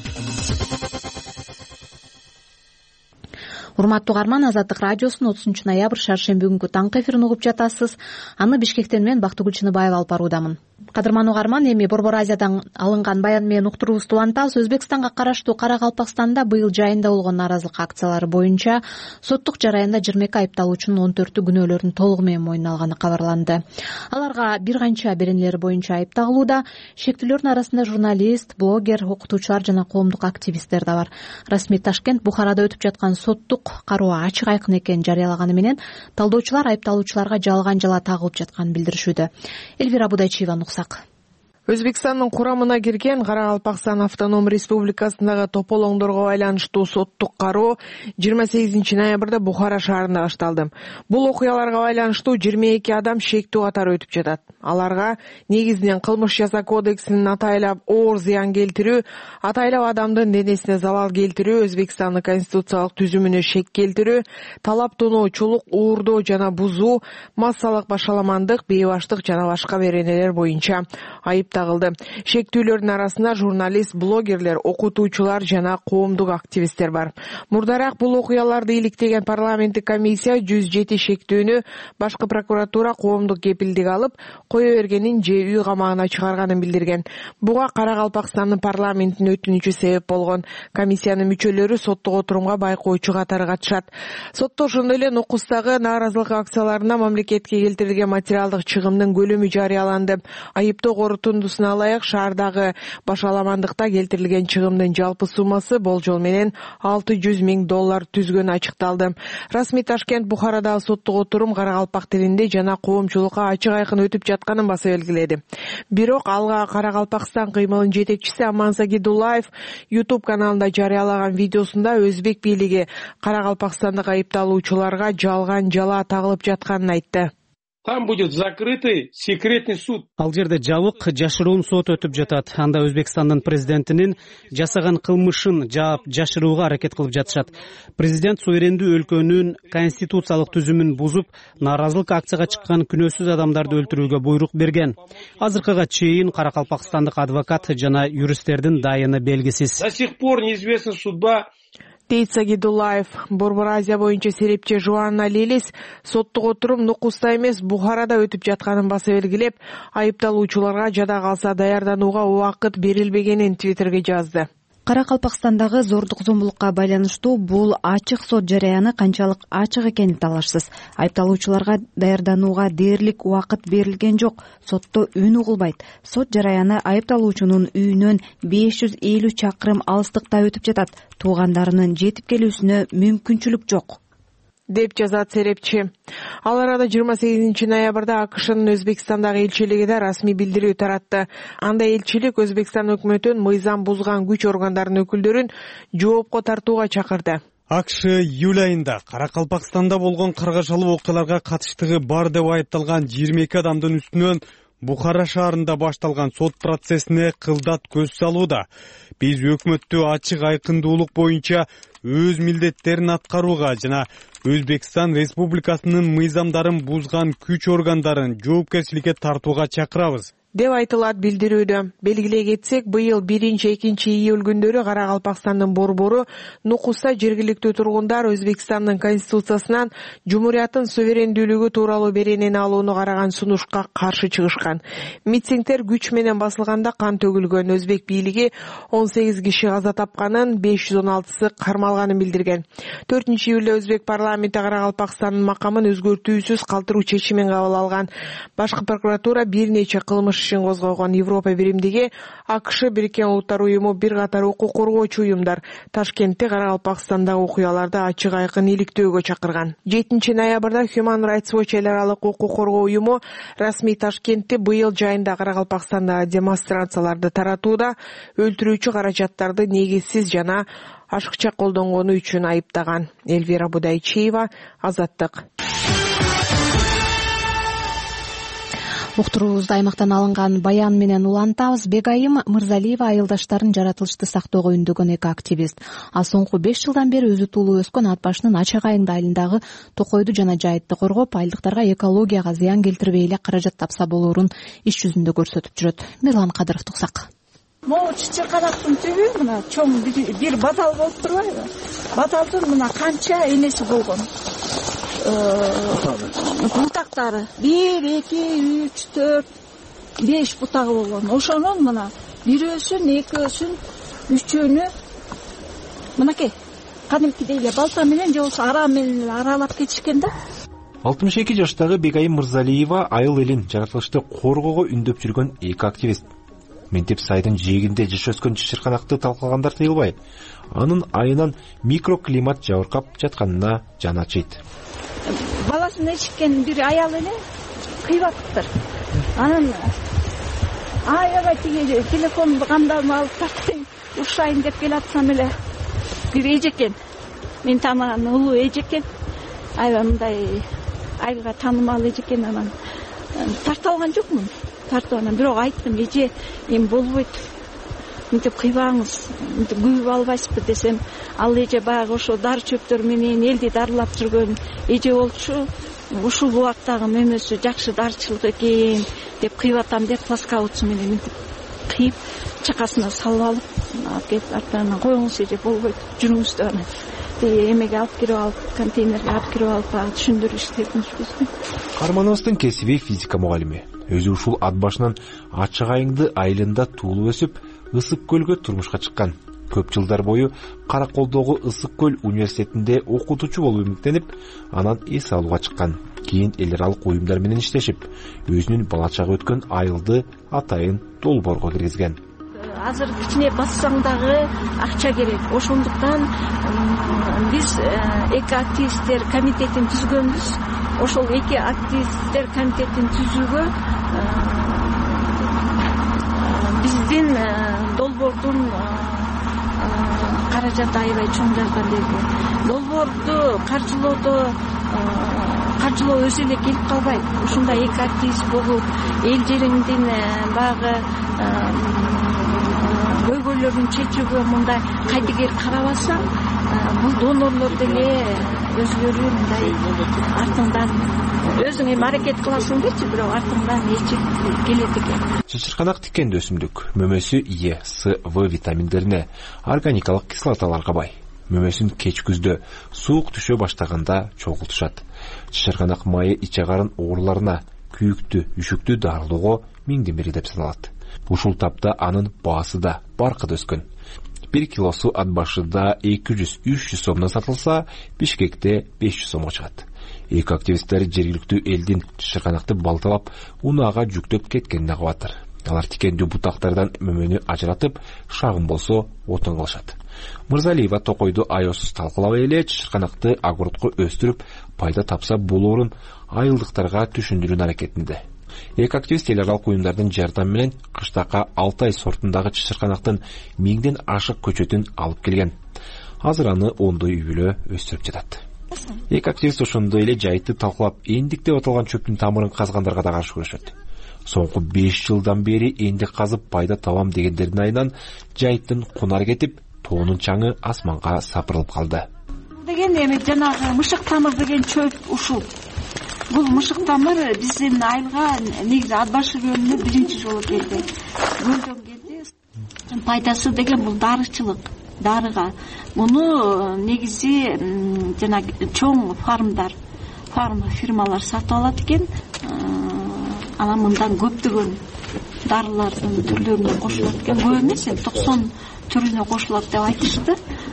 Урматтуу угарман, Азаттык радиосунун отузунчу ноябрь шаршемби күнгү таңкы эфирин угуп жатасыз. Аны Бишкектен мен Бактыгүл Чыныбаева алып баруудамын. Кадырман угарман, эми Борбор Азиядан алынган баян менен уктуруубузду улантабыз. Өзбекстанга караштуу Кара-Калпакстанда быйыл жайында болгон нааразылык акциялары боюнча соттук жараянда жыйырма эки айыпталуучунун он төртү күнөөлөрүн толугу менен мойнуна алганы кабарланды. Аларга бир канча беренелер боюнча айып тагылууда. Шектүүлөрдүн арасында журналист, блогер, окутуучулар жана коомдук активисттер да бар. Расмий Ташкент Бухарада өтүп жаткан соттук кароо ачык айкын экенин жарыялаганы менен талдоочулар айыпталуучуларга жалган жала тагылып жатканын билдиришүүдө. Элвира Будайчиева нуксак. Өзбекстандын курамына кирген Кара-Калпакстан автоном республикасындагы тополоңдорго байланыштуу соттук кароо жыйырма сегизинчи ноябрда Бухара шаарында башталды. Бул окуяларга байланыштуу жыйырма эки адам шектүү катары өтүп жатат. Аларга негизинен кылмыш жаза кодексинин атайлап оор зыян келтирүү, атайлап адамдын денесине залал келтирүү, Өзбекстандын конституциялык түзүмүнө шек келтирүү, талап тоноочулук, уурдоо жана бузуу, массалык башаламандык, бейбаштык жана башка беренелер боюнча айып тагылды. Шектүүлөрдүн арасында журналист, блогерлер, окутуучулар жана коомдук активисттер бар. Мурдараак бул окуяларды иликтеген парламенттик комиссия жүз жети шектүүнү башкы прокуратура коомдук кепилдик алып, кое бергенин же үй камагына чыгарганын билдирген. Буга Кара-Калпакстандын парламентинин өтүнүчү себеп болгон. Комиссиянын мүчөлөрү соттук отурумга байкоочу катары катышат. Сотто ошондой эле Нукустагы нааразылык акцияларына мамлекетке келтирилген материалдык чыгымдын көлөмү жарыяланды. Айыптоо корутундусуна ылайык шаардагы башаламандыкта келтирилген чыгымдын жалпы суммасы болжол менен алты жүз миң доллар түзгөнү ачыкталды. Расмий Ташкент Бухарадагы соттук отурум Кара-Калпак тилинде жана коомчулукка ачык айкын өтүп жатканын баса белгиледи. Бирок алга Кара-Калпакстан кыймылынын жетекчиси Амансагидуллаев YouTube каналында жарыялаган видеосунда өзбек бийлиги Кара-Калпакстандагы айыпталуучуларга жалган жала тагылып жатканын айтты. Там будет закрытый секретный суд. Ал жерде жабык, жашыруун сот өтүп жатат. Анда Өзбекстандын президентинин жасаган кылмышын жаап жашырууга аракет кылып жатышат. Президент суверендүү өлкөнүн конституциялык түзүмүн бузуп, нааразылык акцияга чыккан күнөөсүз адамдарды өлтүрүүгө буйрук берген. Азыркыга чейин Кара-Калпакстандык адвокат жана юристтердин дайыны белгисиз. До сих пор неизвестна судьба дейт Сагидуллаев. Борбор Азия боюнча серепчи Жуанна Лилис соттук отурум Нукуста эмес Бухарада өтүп жатканын баса белгилеп, айыпталуучуларга жада калса даярданууга убакыт берилбегенин Твиттерге жазды. Кара-Калпакстандагы зордук зомбулукка байланыштуу бул ачык сот жарыяны канчалык ачык экени талашсыз. Айыпталуучуларга даярданууга дээрлик убакыт берилген жок. Сотто үн угулбайт. Сот жарыяны айыпталуучунун үйүнөн беш жүз элүү чакырым алыстыкта өтүп жатат. Туугандарынын жетип келүүсүнө мүмкүнчүлүк жок, деп жазат серепчи. Ал арада жыйырма сегизинчи ноябрда АКШнын Өзбекстандагы элчилиги да расмий билдирүү таратты. Анда элчилик Өзбекстан өкмөтүн мыйзам бузган күч органдарынын өкүлдөрүн жоопко тартууга чакырды. АКШ июль айында Кара-Калпакстанда болгон каргашалуу окуяларга катыштыгы бар деп айыпталган жыйырма эки адамдын үстүнөн Бухара шаарында башталган сот процессине кылдат көз салууда. Биз өкмөттү ачык айкындуулук боюнча өз милдеттерин аткарууга жана Өзбекстан Республикасынын мыйзамдарын бузган күч органдарын жоопкерчиликке тартууга чакырабыз, деп айтылат билдирүүдө. Белгилей кетсек, быйыл биринчи экинчи июль күндөрү Кара-Калпакстандын борбору Нукуста жергиликтүү тургундар Өзбекстандын конституциясынан Жумурияттын суверендүүлүгү тууралуу беренени алууну караган сунушка каршы чыгышкан. Митингдер күч менен басылганда кан төгүлгөн. Өзбек бийлиги он сегиз киши каза тапканын, беш жүз он алтысы кармалганын билдирген. төртүнчү июлда Өзбек парламенти Кара-Калпакстандын макамын өзгөртүүсүз калтыруу чечимин кабыл алган. Башкы прокуратура бир нече кылмыш ишин козгогон. Европа биримдиги, АКШ, Бириккен Улуттар уюму, бир катар укук коргоочу уюмдар Ташкентте Кара-Калпакстандагы окуяларды ачык айкын иликтөөгө чакырган. жетинчи ноябрда Human Rights Watch эл аралык укук коргоо уюму расмий Ташкентте быйыл жайында Кара-Калпакстандагы демонстрацияларды таратууда өлтүрүүчү каражаттарды негизсиз жана ашыкча колдонгону үчүн айыптаган. Элвира Будайчиева, Азаттык. уктуруубузду аймактан алынган баян менен улантабыз. Бегайым Мырзалиева айылдаштарын жаратылышты сактоого үндөгөн эко-активист. Ал соңку беш жылдан бери өзү туулуу өскөн ат башынын Ачак айылында айылындагы токойду жана жайытты коргоп, айылдыктарга экологияга зыян келтирбей эле каражат тапса болоорун иш жүзүндө көрсөтүп жүрөт. Мирлан Кадыров туксак. Могу чычырканактын түбү мына чоң бир батал болуп турбайбы? Баталдын мына канча энеси болгон. Бутактары бир, эки, үч, төрт, беш бутагы болгон. Ошонун мына бирөөсүн, экөөсүн, үчөөнү мынакей кадимкидей эле балта менен же болбосо ара менен аралап кетишкен да. алтымыш эки жаштагы Бегайым Мырзалиева айыл элин жаратылышты коргоого үндөп жүргөн эко-активист. Ментеп сайдын жээгинде жаш өскөн чычырканакты талкалагандар тыйылбай, анын айынан микроклимат жабыркап жатканына жаны ачыйт. Баласын эчиккен бир аял эле кыйбаттыр. Анан аябай тиги телефонду кандалып алып тартайын, урушайын деп келатсам эле бир эжекен, мен таанаган улуу эжекен, аябай мындай айылга таанымал эжекен. Анан тартып алган жокмун. Тартып анан бирок айттым, эже эми болбойт. Мынтип кыйбаңыз, мынтип күйүп албайсызбы десем, ал эже баягы ошо дары чөптөр менен элди дарылап жүргөн эже болчу. Ушул убактагы мөмөсү жакшы дарчылык экен деп кыйбатам деп пласкаутсу менен мынтип кыйып чакасына салып алып, алып кетип артынан коюңуз эже болбойт, жүрүңүз деп анан эмеге алып кирип алып, контейнерге алып кирип алып түшүндүрүп иштетишпизби. Кармановдун кесиби физика мугалими. Өзү ушул ат башынан Ачак айылды айылында туулуп өсүп, Ысык көлгө турмушка чыккан. Көп жылдар бою Караколдогу Ысык көл университетинде окутуучу болуп үмүттенип, анан эс алууга чыккан. Кийин эл аралык уюмдар менен иштешип, өзүнүн бала чагы өткөн айылды атайын долбоорго киргизген. Азыр кичине бассаң дагы акча керек. Ошондуктан биз эко-активисттер комитетин түзгөнбүз. Ошол эко-активисттер комитетин түзүүгө биздин долбоордун каражаты аябай чоң жардам берди. Долбоорду каржылоодо каржылоо өзү эле келип калбайт. Ушундай эко-активист болуп, эл жериңдин баягы көйгөйлөрүн чечүүгө мындай кайдыгер карабасаң, бул донорлор деле өзүлөрү мындай артыңдан өзүң эми аракет кыласың дечи, бирок артыңдан эчип келет экен. Чычырканак тикенди өсүмдүк. Мөмөсү Е, С, В витаминдерине, органикалык кислоталарга бай. Мөмөсүн кеч күздө суук түшө баштаганда чогултушат. Чычырканак майы ич агарын ооруларына, күйүктү, үшүктү дарылоого миңден бири деп саналат. Ушул тапта анын баасы да баркыда өскөн. Бир килосу ат башыда эки жүз үч жүз сомдон сатылса, Бишкекте беш жүз сомго чыгат. Эко-активисттер жергиликтүү элдин чычырканакты балталап, унаага жүктөп кеткенине кабатыр. Алар тикендүү бутактардан мөмөнү ажыратып, шагын болсо отон кылышат. Мырзалиева токойду аёсуз талкалабай эле чычырканакты огородко өстүрүп, пайда тапса болоорун айылдыктарга түшүндүрүүнүн аракетинде. Эко-активист эл аралык уюмдардын жардамы менен кыштакка Алтай сортундагы чычырканактын миңден ашык көчөтүн алып келген. Азыр аны ондой үй бүлө өстүрүп жатат. Эко-активист ошондой эле жайытты талкалап, эндик деп аталган чөптүн тамырын казгандарга да каршы күрөшөт. Соңку беш жылдан бери эндик казып пайда табам дегендердин айынан жайыттын кунар кетип, тоонун чаңы асманга сапырылып калды. Деген эми жанагы мышык тамыр деген чөп ушул. Бул мышык тамыр биздин айылга негизи ат башы районуна биринчи жолу келди. Көлдөн келди. Пайдасы деген бул дарычылык, дарыга. Муну негизи жана чоң фармдар, фарм фирмалар сатып алат экен. Анан мындан көптөгөн дарылардын түрлөрүнө кошулат экен. Көп эмес, токсон түрүнө кошулат деп айтышты.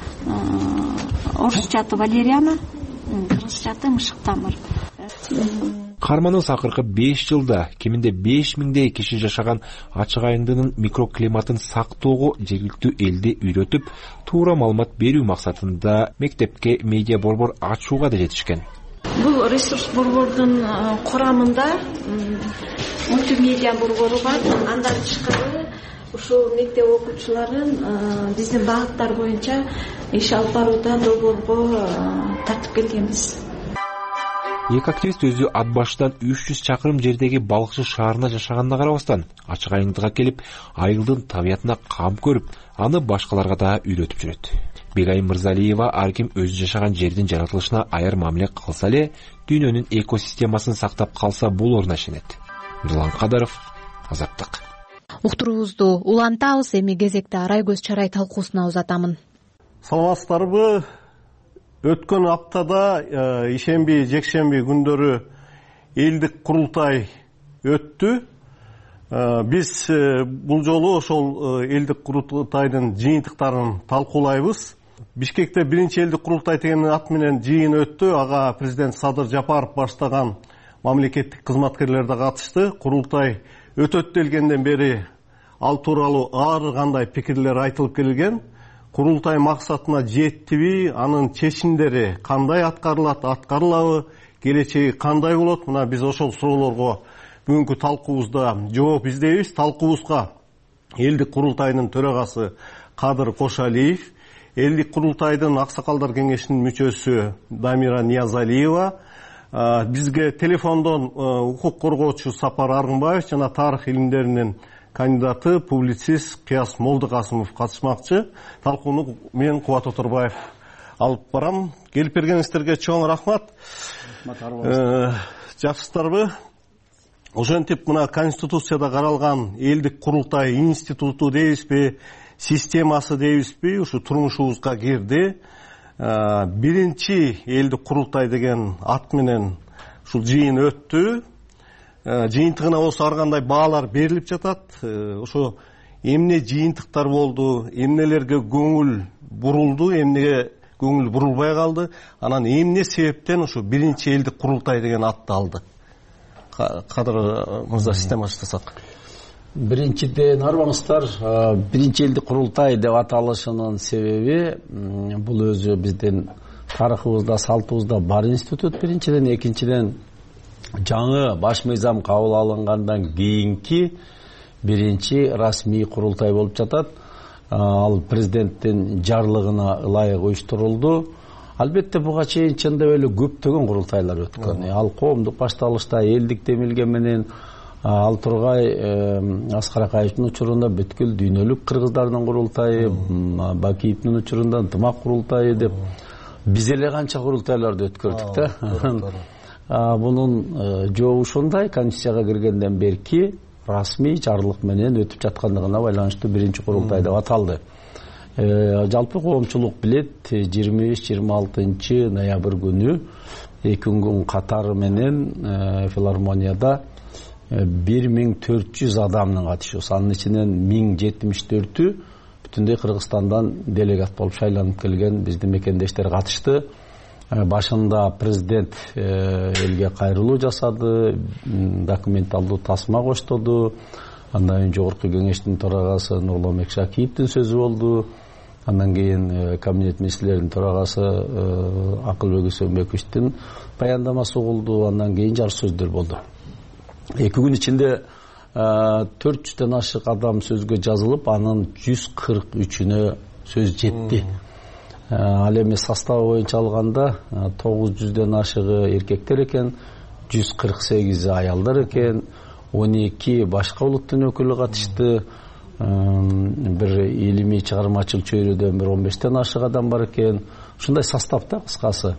Орусчаты валериана, кыргызчаты мышык тамыр. Карманыбыз акыркы беш жылда кеминде беш миңдей киши жашаган Ачак айылынын микроклиматын сактоого жергиликтүү элди үйрөтүп, туура маалымат берүү максатында мектепке медиа борбор ачууга да жетишкен. Бул ресурс борбордун курамында мультимедиа борбору бар. Андан тышкары ушул мектеп окуучуларын биздин багыттар боюнча иш алып барууда долбоорго тартып келгенбиз. эки активист өзү ат башынан үч жүз чакырым жердеги балыкчы шаарына жашаганына карабастан ачык айыңдыга келип айылдын табиятына кам көрүп, аны башкаларга да үйрөтүп жүрөт. Бегайым Мырзалиева ар ким өзү жашаган жердин жаратылышына аяр мамиле кылса эле дүйнөнүн экосистемасын сактап калса болоруна ишенет. Нурлан Кадаров, Азаттык. Уктуруубузду улантабыз, эми кезекте арай көз чарай талкуусуна узатамын. Саламатсыздарбы? Өткөн аптада ишемби, жекшемби күндөрү элдик курултай өттү. Биз бул жолу ошол элдик курултайдын жыйынтыктарын талкуулайбыз. Бишкекте биринчи элдик курултай деген ат менен жыйын өттү. Ага президент Садыр Жапаров баштаган мамлекеттик кызматкерлер да катышты. Курултай өтөт делгенден бери ал тууралуу ар кандай пикирлер айтылып келген. Курултай максатына жеттиби, анын чечимдери кандай аткарылат, аткарылабы, келечеги кандай болот? Мына биз ошол суроолорго бүгүнкү талкуубузда жооп издейбиз. Талкуубузга элдик курултайдын төрагасы Кадыр Кошалиев, элдик курултайдын аксакалдар кеңешинин мүчөсү Дамира Ниязалиева, бизге телефондон укук коргоочу Сапар Аргынбаев жана тарых илимдеринин кандидаты, публицист Кыяс Молдокасымов катышмакчы. Талкууну мен Кубат Оторбаев алып барам. Келип бергениңиздерге чоң рахмат. Жакшысыздарбы? Ошентип мына Конституцияда каралган элдик курултай институту дейбизби, системасы дейбизби, ушу турмушубузга кирди. Биринчи элдик курултай деген ат менен ушул жыйын өттү. Жыйынтыгына болсо ар кандай баалар берилип жатат. Ошо эмне жыйынтыктар болду, эмнелерге көңүл бурулду, эмнеге көңүл бурулбай калды, анан эмне себептен ушу биринчи элдик курултай деген атты алды? Кадыр мырза, система баштасак. Биринчиден арбаңыздар, биринчи элдик курултай деп аталышынын себеби бул өзү биздин тарыхыбызда, салтыбызда бар институт биринчиден, экинчиден жаңы баш мыйзам кабыл алынгандан кийинки биринчи расмий курултай болуп жатат. Ал президенттин жарлыгына ылайык уюштурулду. Албетте буга чейин чындап эле көптөгөн курултайлар өткөн. Ал коомдук башталышта элдик демилген менен Ал Тургай Аскар Акаевдин учурунда бүткүл дүйнөлүк кыргыздардын курултайы, Бакиевдин учурунда ынтымак курултайы деп биз эле канча курултайларды өткөрдүк да. Бунун жообу ушундай, Конституцияга киргенден берки расмий жарлык менен өтүп жаткандыгына байланыштуу биринчи курултай деп аталды. Жалпы коомчулук билет, жыйырма беш жыйырма алтынчы ноябрь күнү эки күн катары менен филармонияда бир миң төрт жүз адамдын катышуусу, анын ичинен миң жетимиш төртү бүтүндөй Кыргызстандан делегат болуп шайланып келген биздин мекендештер катышты. Башында президент элге кайрылуу жасады, документалдуу тасма коштоду. Андан кийин жогорку кеңештин төрагасы Нурланбек Шакиевдин сөзү болду. Андан кийин кабинет министрлеринин төрагасы Акылбек Үсөнбековичтин баяндамасы болду. Андан кийин жар сөздөр болду. Эки күн ичинде төрт жүздөн ашык адам сөзгө жазылып, анын жүз кырк үчүнө сөз жетти. Ал эми составы боюнча алганда тогуз жүздөн ашыгы эркектер экен, жүз кырк сегизи аялдар экен, он эки башка улуттун өкүлү катышты. Бир илимий чыгармачыл чөйрөдөн бир он бештен ашык адам бар экен. Ушундай составда кыскасы.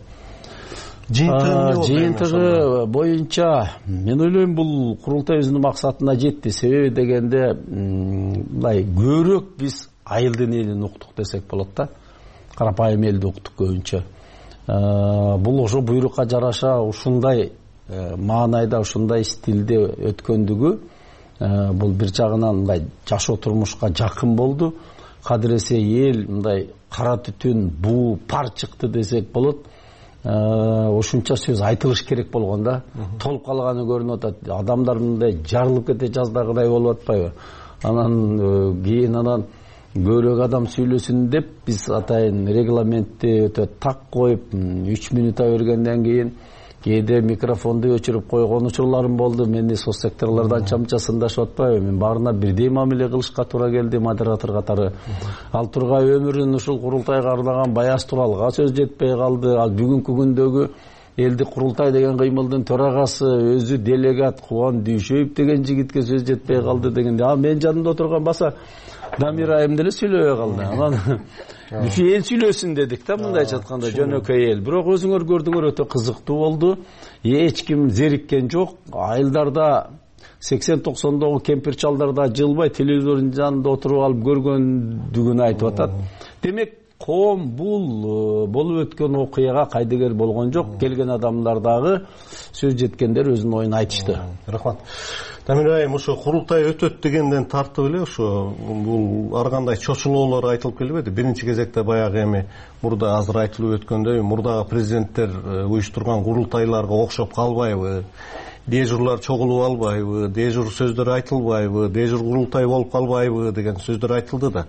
Жыйынтыгы боюнча мен ойлойм бул курултай өзүнүн максатына жетти. Себеби дегенде мындай көбүрөөк биз айылдын элин уктук десек болот да. Карапайым элди уктук көбүнчө. Бул ошо буйрукка жараша ушундай маанайда, ушундай стилде өткөндүгү бул бир жагынан мындай жашоо турмушка жакын болду. Кадыресе эл мындай кара түтүн, буу, пар чыкты десек болот. Ошунча сөз айтылыш керек болгон да. Толуп калганы көрүнүп атат. Адамдар мындай жарылып кете жаздагыдай болуп атпайбы? Анан кийин анан көбүрөөк адам сүйлөсүн деп биз атайын регламентти өтө так коюп үч минута бергенден кийин кээде микрофонду өчүрүп койгон учурларым болду. Мени соцсекторлордон анча-мынча сындашып атпайбы? Мен баарына бирдей мамиле кылышка туура келди модератор катары. Ал Тургай өмүрүн ушул курултайга арнаган Баяз Туралга сөз жетпей калды. Ал бүгүнкү күндөгү элдик курултай деген кыймылдын төрагасы өзү делегат Кубан Дүйшөев деген жигитке сөз жетпей калды дегенде, а мен жанымда отурган баса Дамир айым деле сүйлөбөй калды. Анан эл сүйлөсүн дедик да, мындайча айтканда жөнөкөй эл. Бирок өзүңөр көрдүңөр, өтө кызыктуу болду. Эч ким зериккен жок. Айылдарда сексен токсондогу кемпир чалдарда жылбай телевизордун жанында отуруп алып көргөндүгүн айтып атат. Демек коом бул болуп өткөн окуяга кайдыгер болгон жок. Келген адамдар дагы сөз жеткендер өзүнүн оюн айтышты. Рахмат. Дамир айым, ошо курултай өтөт дегенден тартып эле ошо бул ар кандай чочулоолор айтылып келбеди? Биринчи кезекте баягы эми мурда азыр айтылып өткөндөй, мурдагы президенттер уюштурган курултайларга окшоп калбайбы? Дежурлар чогулуп албайбы? Дежур сөздөр айтылбайбы? Дежур курултай болуп калбайбы деген сөздөр айтылды да.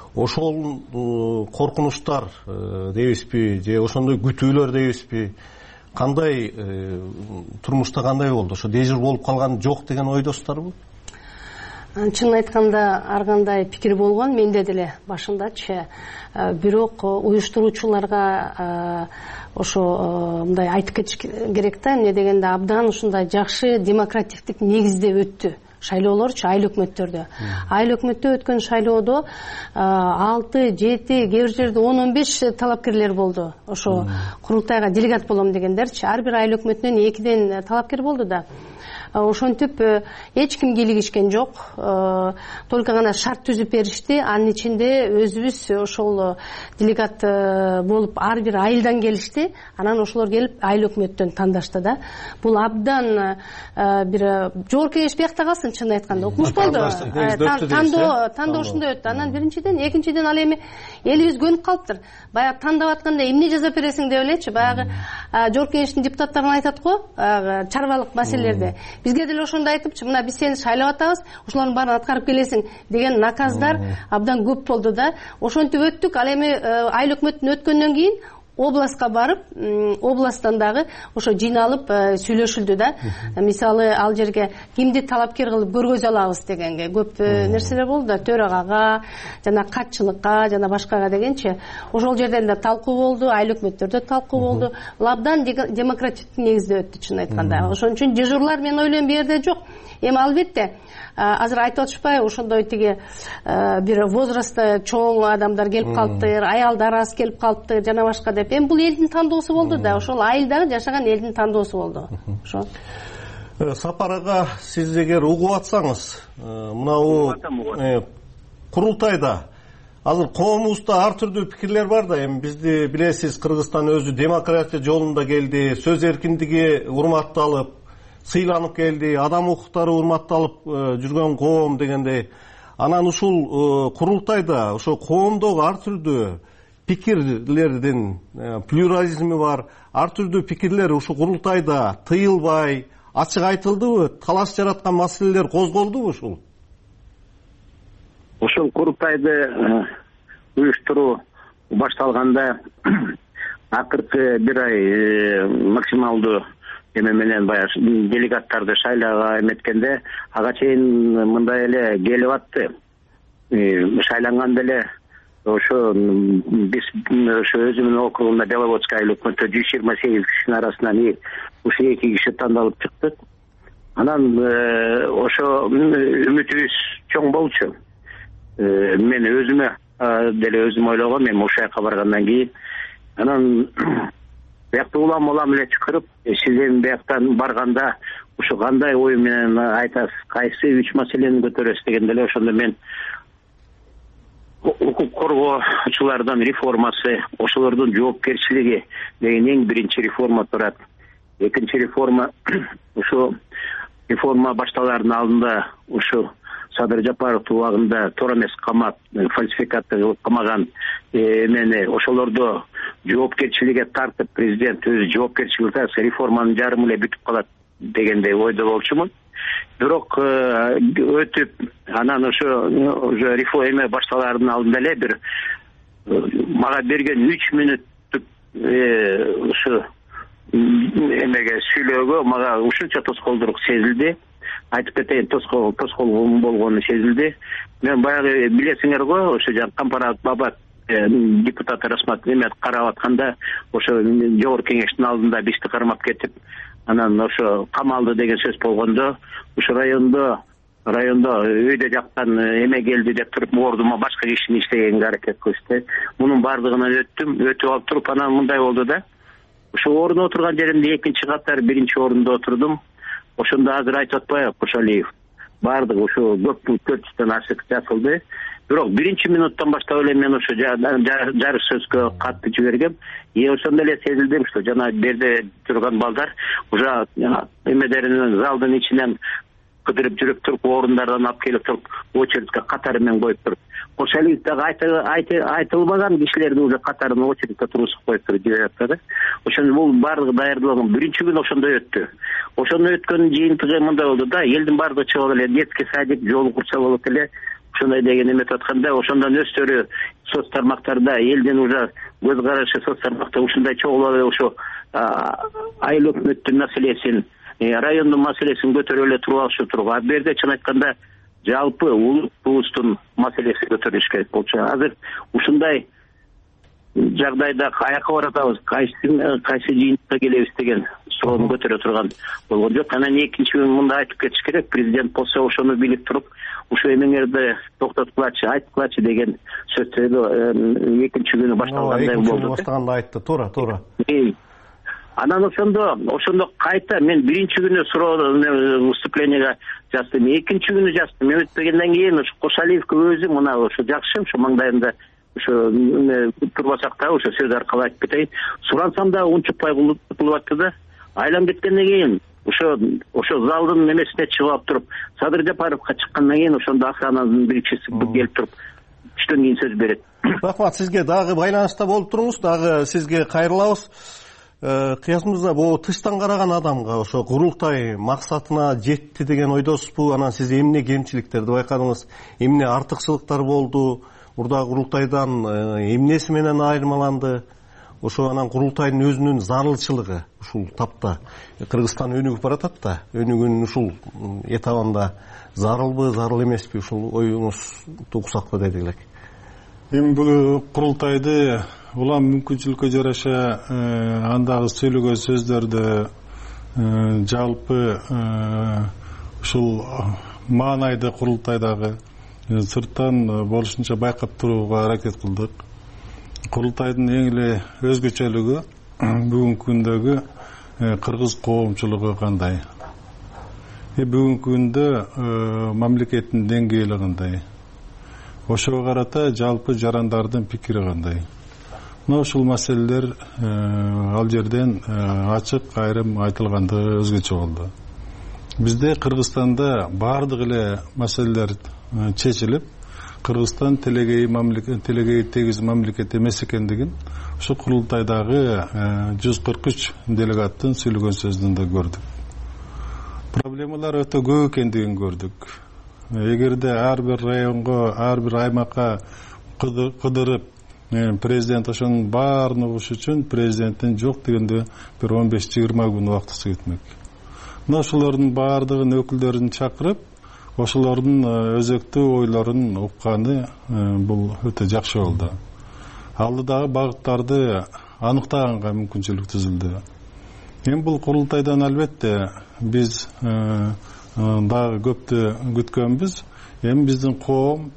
Ошол коркунучтар дебизби же ошондой күтүүлөр дебизби? Кандай турмушта кандай болду? Ошо дежур болуп калган жок деген ойдосуздарбы? Чынын айтканда ар кандай пикир болгон, менде деле башындачы. Бирок уюштуруучуларга ошо мындай айтып кетиш керек да, эмне дегенде абдан ушундай жакшы демократиктик негизде өттү шайлоолорчу айыл өкмөттөрдө. Айыл өкмөттө өткөн шайлоодо алты, жети, кээ бир жерде он он беш талапкерлер болду. Ошо курултайга делегат болом дегендерчи. Ар бир айыл өкмөтүнөн экиден талапкер болду да. Ошентип эч ким кийлигишкен жок. Только гана шарт түзүп беришти. Анын ичинде өзүбүз ошол делегат болуп ар бир айылдан келишти. Анан ошолор келип айыл өкмөттөн тандашты да. Бул абдан бир жогорку кеңеш биякта калсын, чынын айтканда. Укмуш болду. Тандоо, тандоо ушундай өттү. Анан биринчиден, экинчиден ал эми элибиз көнүп калыптыр. Баягы тандап атканда эмне жазап бересиң деп элечи. Баягы жогорку кеңештин депутаттарына айтат го, чарбалык маселелерде. Бизге деле ошондой айтыпчы, мына биз сени шайлап атабыз, ошолордун баарын аткарып келесиң деген наказдар абдан көп болду да. Ошентип өттүк. Ал эми айыл өкмөттүн өткөндөн кийин областка барып, областтан дагы ошо жыйналып сүйлөшүлдү да. Мисалы, ал жерге кимди талапкер кылып көргөзө алабыз дегенге көп нерселер болду да. Төрагага, жана катчылыкка, жана башкага дегенчи. Ошол жерден да талкуу болду, айыл өкмөттөрдө талкуу болду. Абдан демократиктик негизде өттү, чын айтканда. Ошон үчүн дежурлар, мен ойлойм, бу жерде жок. Эми албетте азыр айтып атышпайбы, ошондой тиги бир возрастта чоң адамдар келип калыптыр, аялдар аз келип калыптыр, жана башка деп. Эми бул элдин тандоосу болду да, ошол айылдагы жашаган элдин тандоосу болду. Ошо. Сапар ага, сиз эгер угуп атсаңыз, мынау курултайда азыр коомубузда ар түрдүү пикирлер бар да. Эми бизди билесиз, Кыргызстан өзү демократия жолунда келди, сөз эркиндиги урматталып, сыйланып келди, адам укуктары урматталып жүргөн коом дегендей. Анан ушул курултайда ошо коомдогу ар түрдүү пикирлердин плюрализми бар. Ар түрдүү пикирлер ушу курултайда тыйылбай, ачык айтылдыбы? Талаш жараткан маселелер козголдубу ушул? Ушул курултайды уюштуруу башталганда акыркы бир ай максималдуу эме менен баягы делегаттарды шайлоого эметкенде ага чейин мындай эле келип атты. Шайланганда эле ошо биз ошо өзүмдүн округумда Беловодская айыл өкмөттө жүз жыйырма сегиз кишинин арасынан ушу эки киши тандалып чыктык. Анан ошо үмүтүбүз чоң болчу. Мен өзүмө деле өзүм ойлогом, эми ушул жака баргандан кийин анан биякта улам улам эле чакырып, сизден бияктан барганда ушу кандай ой менен айтасыз, кайсы үч маселени көтөрөсүз дегенде эле ошондо мен укук коргоочулардын реформасы, ошолордун жоопкерчилиги деген эң биринчи реформа турат. Экинчи реформа ушу реформа башталардын алдында ушу Садыр Жапаров убагында туура эмес камап, фальсификат кылып камаган эмени ошолорду жоопкерчиликке тартып, президент өзү жоопкерчиликке реформанын жарымы эле бүтүп калат дегендей ойдо болчумун. Бирок өтүп, анан ошо уже реформа башталардын алдында эле бир мага берген үч мүнөттүк ушу эмеге сүйлөөгө мага ушунча тоскоолдук сезилди. Айтып кетейин, тоскоол болгону сезилди. Мен баягы билесиңер го, ошо жан Кампарат Бабат депутат рассматривать карап атканда ошо жогорку кеңештин алдында бизди кармап кетип анан ошо камалды деген сөз болгондо ошо райондо райондо өйдө жактан эме келди деп туруп ордума башка кишини иштегенге аракет кылышты. Мунун баардыгынан өттүм, өтүп алып туруп анан мындай болду да. Ошо ордуна отурган жеримде экинчи катар биринчи орунда отурдум. Ошондо азыр айтып атпайбы Кошалиев. Баардыгы ошо көп төрт жүздөн ашык жазылды. Бирок биринчи минуттан баштап эле мен ошо жарыш сөзгө катты жибергем. И ошондо эле сезилдим, что жана берде турган балдар уже эмедеринин залдын ичинен кыдырып жүрүп туруп орундардан алып келип туруп очередке катары менен коюп туруп. Кошалиев дагы айтылбаган кишилерди уже катарын очередке тургузуп коюп туруп жиберип атты да. Ошондо бул баардыгы даярдалган. Биринчи күн ошондой өттү. Ошондо өткөн жыйынтыгы мындай болду да, элдин баардыгы чыгып эле детский садик жолу курса болот эле. Ошондой деген эметип атканда ошондон өстөрү соц тармактарда элдин уже көз карашы соц тармакта ушундай чогулуп эле ошо айыл өкмөттүн маселесин, райондун маселесин көтөрүп эле туруп алышып турган. А берде чын айтканда жалпы улустун маселесин көтөрүш керек болчу. Азыр ушундай жагдайда каяка баратабыз, кайсы кайсы жыйынтыкка келебиз деген суроону көтөрө турган болгон жок. Анан экинчи мында айтып кетиш керек, президент болсо ошону билип туруп ушо эмеңерди токтоткулачы, айткылачы деген сөздөрдү экинчи күнү башталгандай болду. Баштаганда айтты, туура, туура. Анан ошондо ошондо кайта мен биринчи күнү суроо выступлениеге жаздым, экинчи күнү жаздым. Өтпөгөндөн кийин ошо Кошалиевке өзү мына ошо жакшы ошо маңдайында ошо турбасак да ошо сөз аркылуу айтып кетейин. Сурансам да унчукпай кылып атты да. Айланып кеткенден кийин ошо ошо залдын немесине чыгып алып туруп Садыр Жапаровго чыккандан кийин ошондо охрананын биринчиси келип туруп түштөн кийин сөз берет. Рахмат, сизге дагы байланышта болуп туруңуз, дагы сизге кайрылабыз. Кыяз мырза, бул тыштан караган адамга ошо курултай максатына жетти деген ойдосузбу? Анан сиз эмне кемчиликтерди байкадыңыз? Эмне артыкчылыктар болду? Мурдагы курултайдан эмнеси менен айырмаланды? Ошо анан курултайдын өзүнүн зарылчылыгы ушул тапта Кыргызстан өнүгүп баратат да, өнүгүүнүн ушул этабында зарылбы, зарыл эмеспи? Ушул оюңузду уксакпы дедик элек. Эми бул курултайды улам мүмкүнчүлүккө жараша андагы сүйлөгөн сөздөрдү жалпы ушул маанайды курултайдагы сырттан болушунча байкап турууга аракет кылдык. Курултайдын эң эле өзгөчөлүгү бүгүнкү күндөгү кыргыз коомчулугу кандай? Бүгүнкү күндө мамлекеттин деңгээли кандай? Ошого карата жалпы жарандардын пикири кандай? Мына ушул маселелер ал жерден ачык айрым айтылгандыгы өзгөчө болду. Бизде Кыргызстанда баардык эле маселелер чечилип, Кыргызстан телегей мамлекет, телегей тегиз мамлекет эмес экендигин ушу курултайдагы жүз кырк үч делегаттын сүйлөгөн сөзүндө көрдүк. Проблемалар өтө көп экендигин көрдүк. Эгерде ар бир районго, ар бир аймакка кыдырып президент ошонун баарын угуш үчүн президенттин жок дегенде бир он беш жыйырма күн убактысы кетмек. Мына ошолордун баардыгын өкүлдөрүн чакырып, ошолордун өзөктүү ойлорун укканы бул өтө жакшы болду. Алдыдагы багыттарды аныктаганга мүмкүнчүлүк түзүлдү. Эми бул курултайдан албетте биз дагы көптү күткөнбүз. Эми биздин коом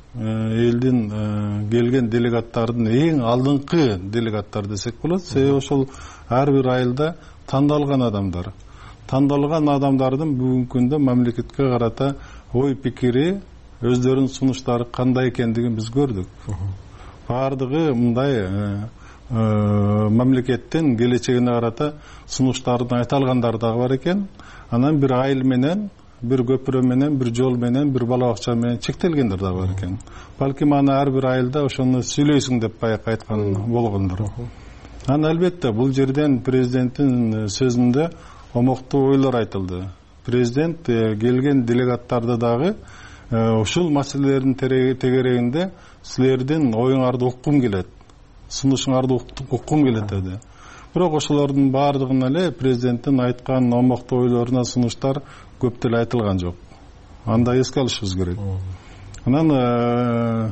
элдин келген делегаттардын эң алдыңкы делегаттар десек болот. Себеби ошол ар бир айылда тандалган адамдар. Тандалган адамдардын бүгүнкү күндө мамлекетке карата ой пикири, өздөрүнүн сунуштары кандай экендигин биз көрдүк. Баардыгы мындай мамлекеттин келечегине карата сунуштарын айта алгандар дагы бар экен. Анан бир айыл менен, бир көпүрө менен, бир жол менен, бир бала бакча менен чектелгендер да бар экен. Балким аны ар бир айылда ошону сүйлөйсүң деп баягы айткан болгондор. Анан албетте бул жерден президенттин сөзүндө омоктуу ойлор айтылды. Президент келген делегаттарды дагы ушул маселелердин тегерегинде силердин оюңарды уккум келет, сунушуңарды уккум келет деди. Бирок ошолордун баардыгына эле президенттин айткан омоктуу ойлоруна сунуштар көп деле айтылган жок. Анда эске алышыбыз керек. Анан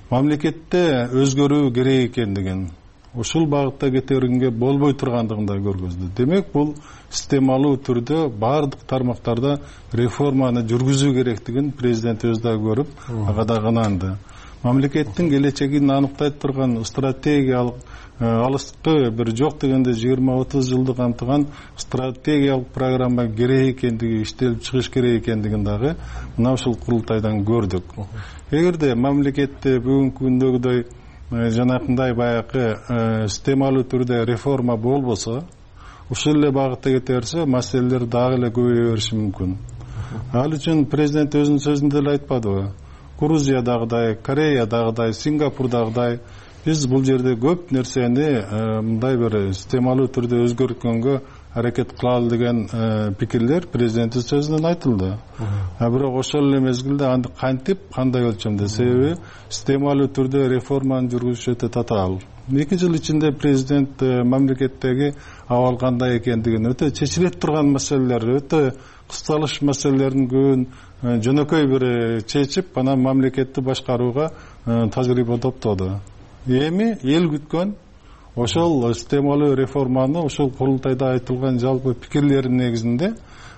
мамлекетте өзгөрүү керек экендигин, ушул багытта кетеринге болбой тургандыгын да көргөздү. Демек, бул системалуу түрдө бардык тармактарда реформаны жүргүзүү керектигин президент өзү да көрүп, ага да ынанды. Мамлекеттин келечегин аныктайт турган стратегиялык алыскы бир жок дегенде жыйырма отуз жылды камтыган стратегиялык программа керек экендиги, иштелип чыгыш керек экендигин дагы мына ушул курултайдан көрдүк. Эгерде мамлекетте бүгүнкү күндөгүдөй жанакындай баягы системалуу түрдө реформа болбосо, ушул эле багытта кете берсе, маселелер дагы эле көбөйө бериши мүмкүн. Ал үчүн президент өзүнүн сөзүндө эле айтпадыбы? Грузиядагыдай, Кореядагыдай, Сингапурдагыдай биз бул жерде көп нерсени мындай бир системалуу түрдө өзгөрткөнгө аракет кылалы деген пикирлер президенттин сөзүнөн айтылды. А бирок ошол эле мезгилде аны кантип, кандай өлчөмдө? Себеби системалуу түрдө реформаны жүргүзүш өтө татаал. эки жыл ичинде президент мамлекеттеги абал кандай экендигин, өтө чечилип турган маселелер, өтө кысталыш маселелерин көбүн жөнөкөй бир чечип, анан мамлекетти башкарууга тажрыйба топтоду. Эми эл күткөн ошол системалуу реформаны ошол курултайда айтылган жалпы пикирлердин негизинде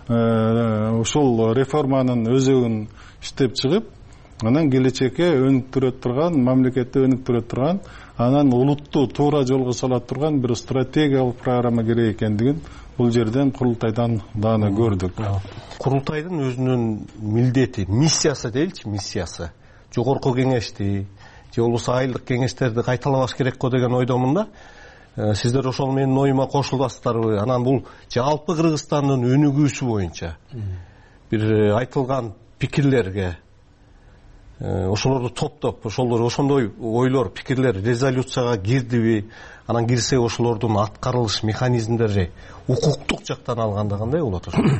ошол реформанын өзөгүн иштеп чыгып, анан келечекке өнүктүрө турган, мамлекетти өнүктүрө турган, анан улутту туура жолго сала турган бир стратегиялык программа керек экендигин бул жерден курултайдан дагы көрдүк. Курултайдын өзүнүн милдети, миссиясы дейчи, миссиясы жогорку кеңешти же болбосо айылдык кеңештерди кайталабаш керек го деген ойдомун да. Сиздер ошол менин оюма кошуласыздарбы? Анан бул жалпы Кыргызстандын өнүгүүсү боюнча бир айтылган пикирлерге ошолорду топтоп, ошолор ошондой ойлор, пикирлер резолюцияга кирдиби? Анан кирсе ошолордун аткарылыш механизмдери укуктук жактан алганда кандай болот ошо?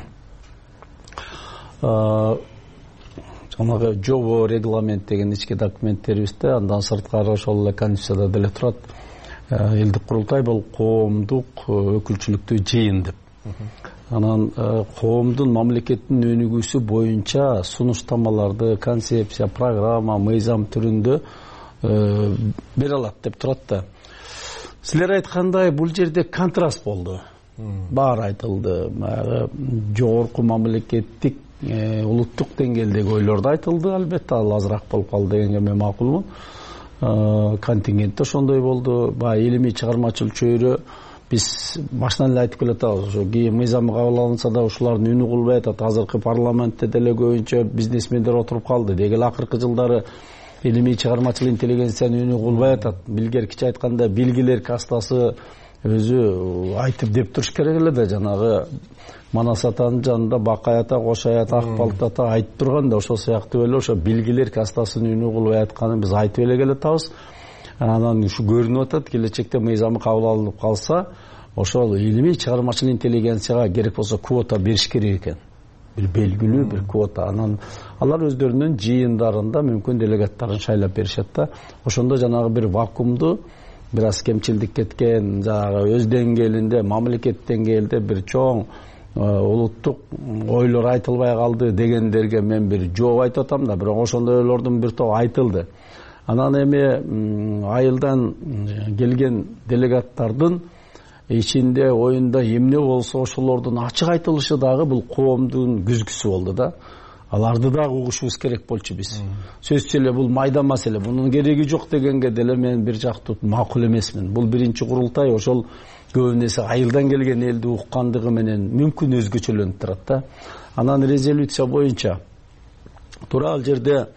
Жанагы жобо, регламент деген ички документтерибизде, андан сырткары ошол эле конституцияда деле турат. Элдик курултай бул коомдук өкүлчүлүктүү жыйын деп. Анан коомдун, мамлекеттин өнүгүүсү боюнча сунуштамаларды, концепция, программа, мыйзам түрүндө бере алат деп турат да. Силер айткандай, бул жерде контраст болду. Баары айтылды. Жогорку мамлекеттик, улуттук деңгээлдеги ойлорду айтылды, албетте ал азыраак болуп калды дегенге мен макулмун. Контингент ошондой болду. Баягы илимий чыгармачыл чөйрө биз башынан эле айтып келатабыз. Ошо кийин мыйзам кабыл алынса да ушулардын үнү кулбай атат. Азыркы парламентте деле көбүнчө бизнесмендер отуруп калды. Деги эле акыркы жылдары илимий чыгармачыл интеллигенциянын үнү кулбай атат. Билгеркиче айтканда, билгилер кастасы өзү айтып деп туруш керек эле да, жанагы Манас атанын жанында Бакай ата, Кошай ата, Акбалт ата айтып турганда, ошол сыяктуу эле ошо билгилер кастасынын үнү кулбай атканын биз айтып эле келатабыз. Анан ушу көрүнүп атат, келечекте мыйзамы кабыл алынып калса, ошол илимий чыгармачыл интеллигенцияга керек болсо квота бериш керек экен. Бир белгилүү бир квота. Анан алар өздөрүнүн жыйындарында мүмкүн делегаттарын шайлап беришет да. Ошондо жанагы бир вакуумду, бир аз кемчилдик кеткен, жанагы өз деңгээлинде, мамлекет деңгээлде бир чоң улуттук ойлор айтылбай калды дегендерге мен бир жооп айтып атам да, бирок ошондой ойлордун бир тобу айтылды. Анан эми айылдан келген делегаттардын ичинде оюнда эмне болсо ошолордун ачык айтылышы дагы бул коомдун күзгүсү болду да. Аларды дагы угушубуз керек болчу биз. Сөзсүз эле бул майда маселе, мунун кереги жок дегенге деле мен бир жактуу макул эмесмин. Бул биринчи курултай ошол көбүнесе айылдан келген элди уккандыгы менен мүмкүн өзгөчөлөнүп турат да. Анан резолюция боюнча туура ал жерде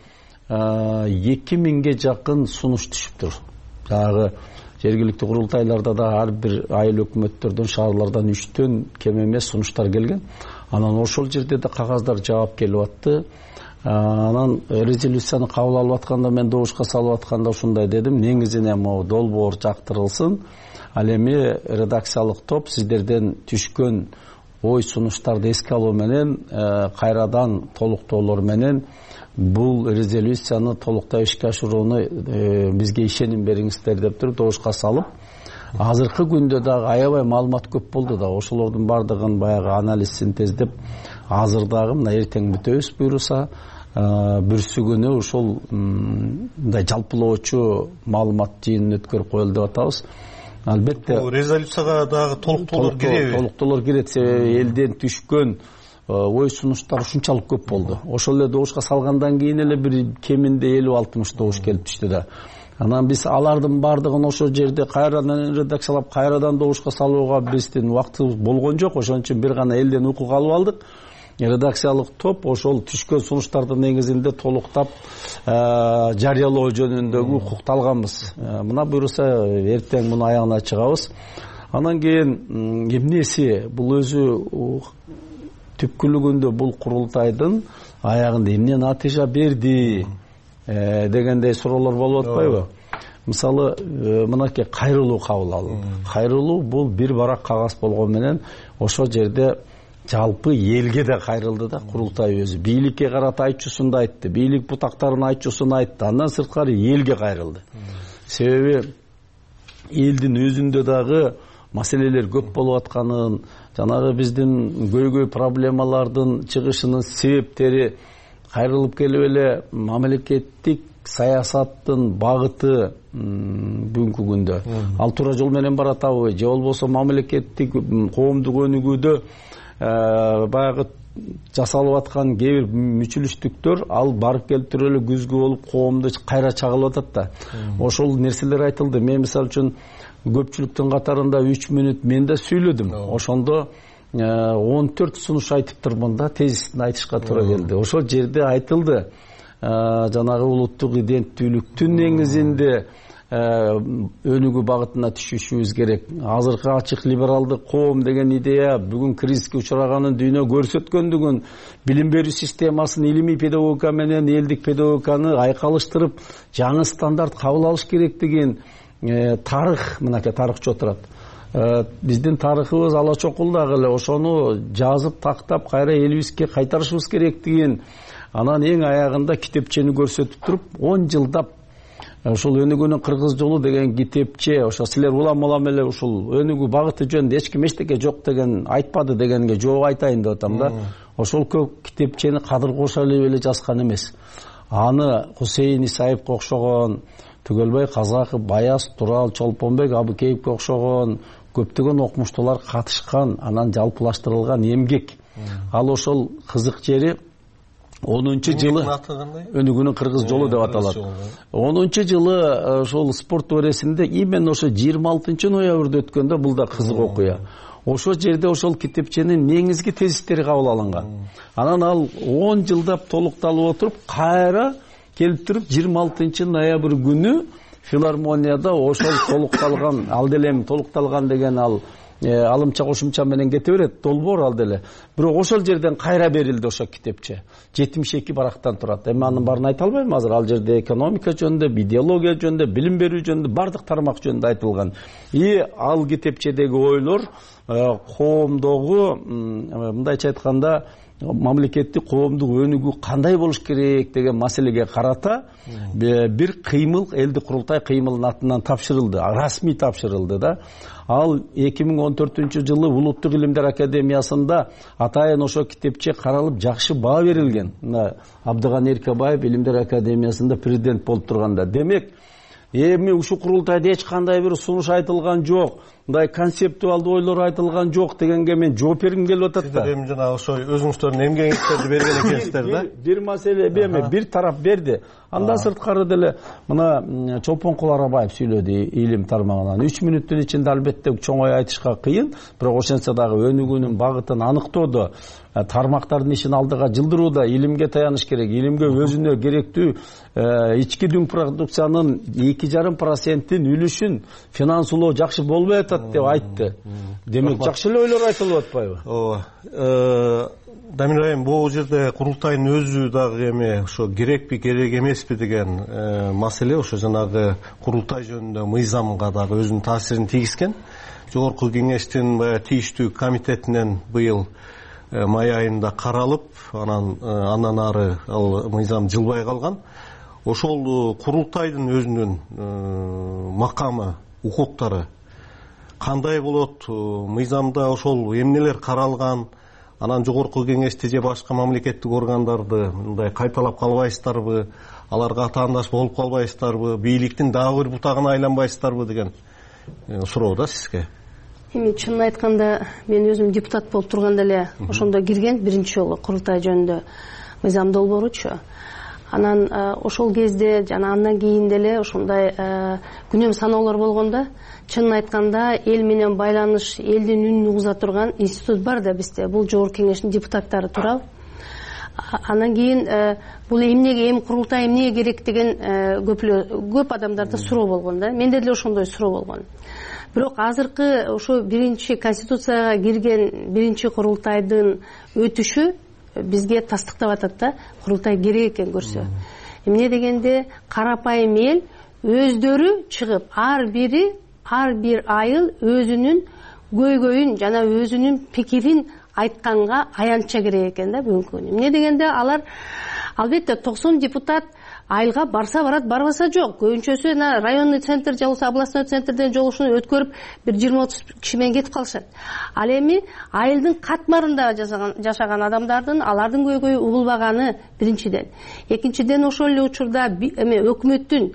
эки миңге жакын сунуш түшүптүр. Жанагы жергиликтүү курултайларда да ар бир айыл өкмөттөрдөн, шаарлардан үчтөн кем эмес сунуштар келген. Анан ошол жерде да кагаздар жаап келип атты. Анан резолюцияны кабыл алып атканда, мен добушка салып атканда ушундай дедим: негизинен могу долбоор жактырылсын. Ал эми редакциялык топ сиздерден түшкөн ой сунуштарды эске алуу менен кайрадан толуктоолор менен бул резолюцияны толуктай ишке ашырууну бизге ишеним бериңиздер деп туруп добушка салып, азыркы күндө дагы аябай маалымат көп болду да, ошолордун бардыгын баягы анализ синтездеп азыр дагы мына эртең бүтөбүз буюрса бүрсү күнү ушул мындай жалпылоочу маалымат жыйынын өткөрүп коелу деп атабыз. Албетте бул резолюцияга дагы толуктоолор киреби? Толуктоолор кирет, себеби элден түшкөн ой сунуштар ушунчалык көп болду. Ошол эле добушка салгандан кийин эле бир кеминде элүү алтымыш добуш келип түштү да. Анан биз алардын бардыгын ошол жерде кайрадан редакциялап кайрадан добушка салууга биздин убактыбыз болгон жок. Ошон үчүн бир гана элден укук алып алдык. Редакциялык топ ошол түшкөн сунуштардын негизинде толуктап жарыялоо жөнүндөгү укукту алганбыз. Мына буюрса эртең муну аягына чыгабыз. Анан кийин эмнеси бул өзү түпкүлүгүндө бул курултайдын аягында эмне натыйжа берди дегендей суроолор болуп атпайбы? Мисалы, мынакей кайрылуу кабыл алынды. Кайрылуу бул бир барак кагаз болгон менен ошол жерде жалпы элге да кайрылды да курултай өзү. Бийликке карата айтчусун да айтты, бийлик бутактарынын айтчусун айтты. Андан сырткары элге кайрылды. Себеби элдин өзүндө дагы маселелер көп болуп атканын, жанагы биздин көйгөй проблемалардын чыгышынын себептери кайрылып келип эле мамлекеттик саясаттын багыты бүгүнкү күндө ал туура жол менен баратабы же болбосо мамлекеттик коомдук өнүгүүдө баягы жасалып аткан кээ бир мүчүлүштүктөр ал барып келип туруп эле күзгү болуп коомду кайра чагылып атат да. Ошол нерселер айтылды. Мен мисалы үчүн көпчүлүктүн катарында үч мүнөт мен да сүйлөдүм. Ошондо он төрт сунуш айтыптырмын да, тезисин айтышка туура келди. Ошол жерде айтылды жанагы улуттук иденттүүлүктүн негизинде өнүгүү багытына түшүшүбүз керек. Азыркы ачык либералдык коом деген идея бүгүн кризиске учураганын дүйнө көрсөткөндүгүн, билим берүү системасын илимий педагогика менен элдик педагогиканы айкалыштырып, жаңы стандарт кабыл алыш керектигин тарых, мынакей тарыхчы отурат. Биздин тарыхыбыз ала чокул дагы эле ошону жазып тактап кайра элибизге кайтарышыбыз керектигин, анан эң аягында китепчени көрсөтүп туруп, он жылдап ушул өнүгүүнүн кыргыз жолу деген китепче, ошо силер улам улам эле ушул өнүгүү багыты жөнүндө эч ким эчтеке жок деген айтпады дегенге жооп айтайын деп атам да. Ошол көп китепчени Кадыр Кошалиев эле жазган эмес. Аны Хусейин Исаевке окшогон, Түгөлбай Казаков, Баяз, Турал, Чолпонбек Абыкеевке окшогон көптөгөн окумуштуулар катышкан, анан жалпылаштырылган эмгек. Ал ошол кызык жери онунчу жылы өнүгүүнүн кыргыз жолу деп аталат. онунчу жылы ошол спорт өресинде именно ошо жыйырма алтынчы ноябрда өткөндө бул да кызык окуя. Ошол жерде ошол китепченин негизги тезистери кабыл алынган. Анан ал он жылдап толукталып отуруп, кайра келип туруп жыйырма алтынчы ноябрь күнү филармонияда ошол толукталган, ал деле толукталган деген ал алымча кошумча менен кете берет, долбоор ал деле. Бирок ошол жерден кайра берилди ошо китепче. жетимиш эки барактан турат. Эми анын баарын айта албайм азыр. Ал жерде экономика жөнүндө, идеология жөнүндө, билим берүү жөнүндө бардык тармак жөнүндө айтылган. И ал китепчедеги ойлор коомдогу, мындайча айтканда, мамлекеттик коомдук өнүгүү кандай болуш керек деген маселеге карата бир кыймыл, элдик курултай кыймылынын атынан тапшырылды, расмий тапшырылды да. Ал эки миң он төртүнчү жылы Улуттук илимдер академиясында атайын ошо китепче каралып жакшы баа берилген. Абдыган Эркебаев илимдер академиясында президент болуп турганда. Демек, эми ушул курултайда эч кандай бир сунуш айтылган жок, мындай концептуалдуу ойлор айтылган жок дегенге мен жооп бергим келип атат да. Сиздер эми жана ошо өзүңүздөрдүн эмгегиңиздерди берген экенсиздер да. Бир маселе эми бир тарап берди. Андан сырткары деле мына Чолпонкул Арабаев сүйлөдү илим тармагынан. үч мүнөттүн ичинде албетте чоң ой айтышка кыйын, бирок ошентсе дагы өнүгүүнүн багытын аныктоодо, тармактардын ишин алдыга жылдырууда илимге таяныш керек. Илимге өзүнө керектүү ички дүң продукциянын эки жарым проценттин үлүшүн финансылоо жакшы болбой атат деп айтты. Демек жакшы эле ойлор айтылып атпайбы? Ооба. Дамир айым, бул жерде курултайдын өзү дагы эми ошо керекпи, керек эмеспи деген маселе, ошо жанагы курултай жөнүндө мыйзамга дагы өзүнүн таасирин тийгизген. Жогорку кеңештин тийиштүү комитетинен быйыл май айында каралып, анан андан ары ал мыйзам жылбай калган. Ошол курултайдын өзүнүн макамы, укуктары кандай болот? Мыйзамда ошол эмнелер каралган? анан жогорку кеңешти же башка мамлекеттик органдарды мындай кайталап калбайсыздарбы, аларга атаандаш болуп калбайсыздарбы, бийликтин дагы бир бутагына айланбайсыздарбы деген суроо да сизге. Эми чынын айтканда мен өзүм депутат болуп турганда эле ошондо кирген биринчи жолу курултай жөнүндө мыйзам долбооручу. Анан ошол кезде жана андан кийин деле ошондой күнөм саноолор болгондо чынын айтканда эл менен байланыш, элдин үнүн угуза турган институт бар да бизде. Бул жогорку кеңештин депутаттары турабы. Анан кийин бул эмнеге, эми курултай эмнеге керек деген көп көп адамдарда суроо болгон да. Менде деле ошондой суроо болгон. Бирок азыркы ошо биринчи конституцияга кирген биринчи курултайдын өтүшү бизге тастыктап атат да, курултай керек экен көрсө. Эмне дегенде карапайым эл өздөрү чыгып, ар бири ар бир айыл өзүнүн көйгөйүн жана өзүнүн пикирин айтканга аянтча керек экен да бүгүнкү күнү. Эмне дегенде алар албетте токсон депутат айылга барса барат, барбаса жок. Көбүнчөсү районный центр же болбосо областной центрден жолугушууну өткөрүп бир жыйырма отуз киши менен кетип калышат. Ал эми айылдын катмарында жашаган адамдардын алардын көйгөйү угулбаганы биринчиден. Экинчиден ошол эле учурда эме өкмөттүн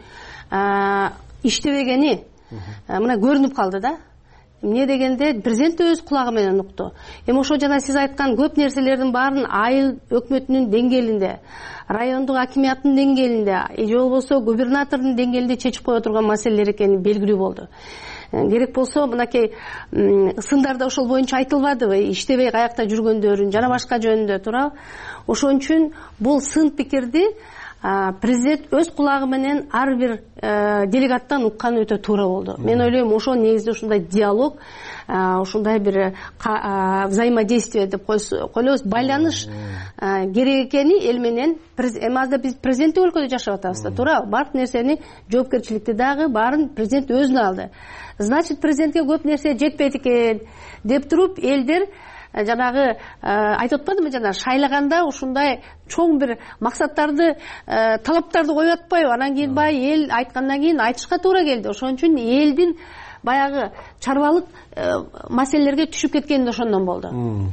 иштебегени мына көрүнүп калды да. Эмне дегенде президент өз кулагы менен укту. Эми ошо жана сиз айткан көп нерселердин баарын айыл өкмөтүнүн деңгээлинде, райондук акимияттын деңгээлинде, же болбосо губернатордун деңгээлинде чечип кое турган маселелер экени белгилүү болду. Керек болсо мынакей сындарда ошол боюнча айтылбадыбы, иштебей каякта жүргөндөрүн жана башка жөнүндө турабы. Ошон үчүн бул сын пикирди президент өз кулагы менен ар бир делегаттан укканы өтө туура болду. Мен ойлойм ошо негизде ушундай диалог, ушундай бир взаимодействие деп коелубуз, байланыш керек экени эл менен. Эми азыр биз президенттик өлкөдө жашап атабыз да, туура. Баардык нерсени жоопкерчиликти дагы баарын президент өзүнө алды. Значит, президентке көп нерсе жетпейт экен деп туруп элдер жанагы айтып атпадымы жана шайлаганда ушундай чоң бир максаттарды, талаптарды коюп атпайбы? Анан кийин баягы эл айткандан кийин айтышка туура келди. Ошон үчүн элдин баягы чарбалык маселелерге түшүп кеткени ошондон болду.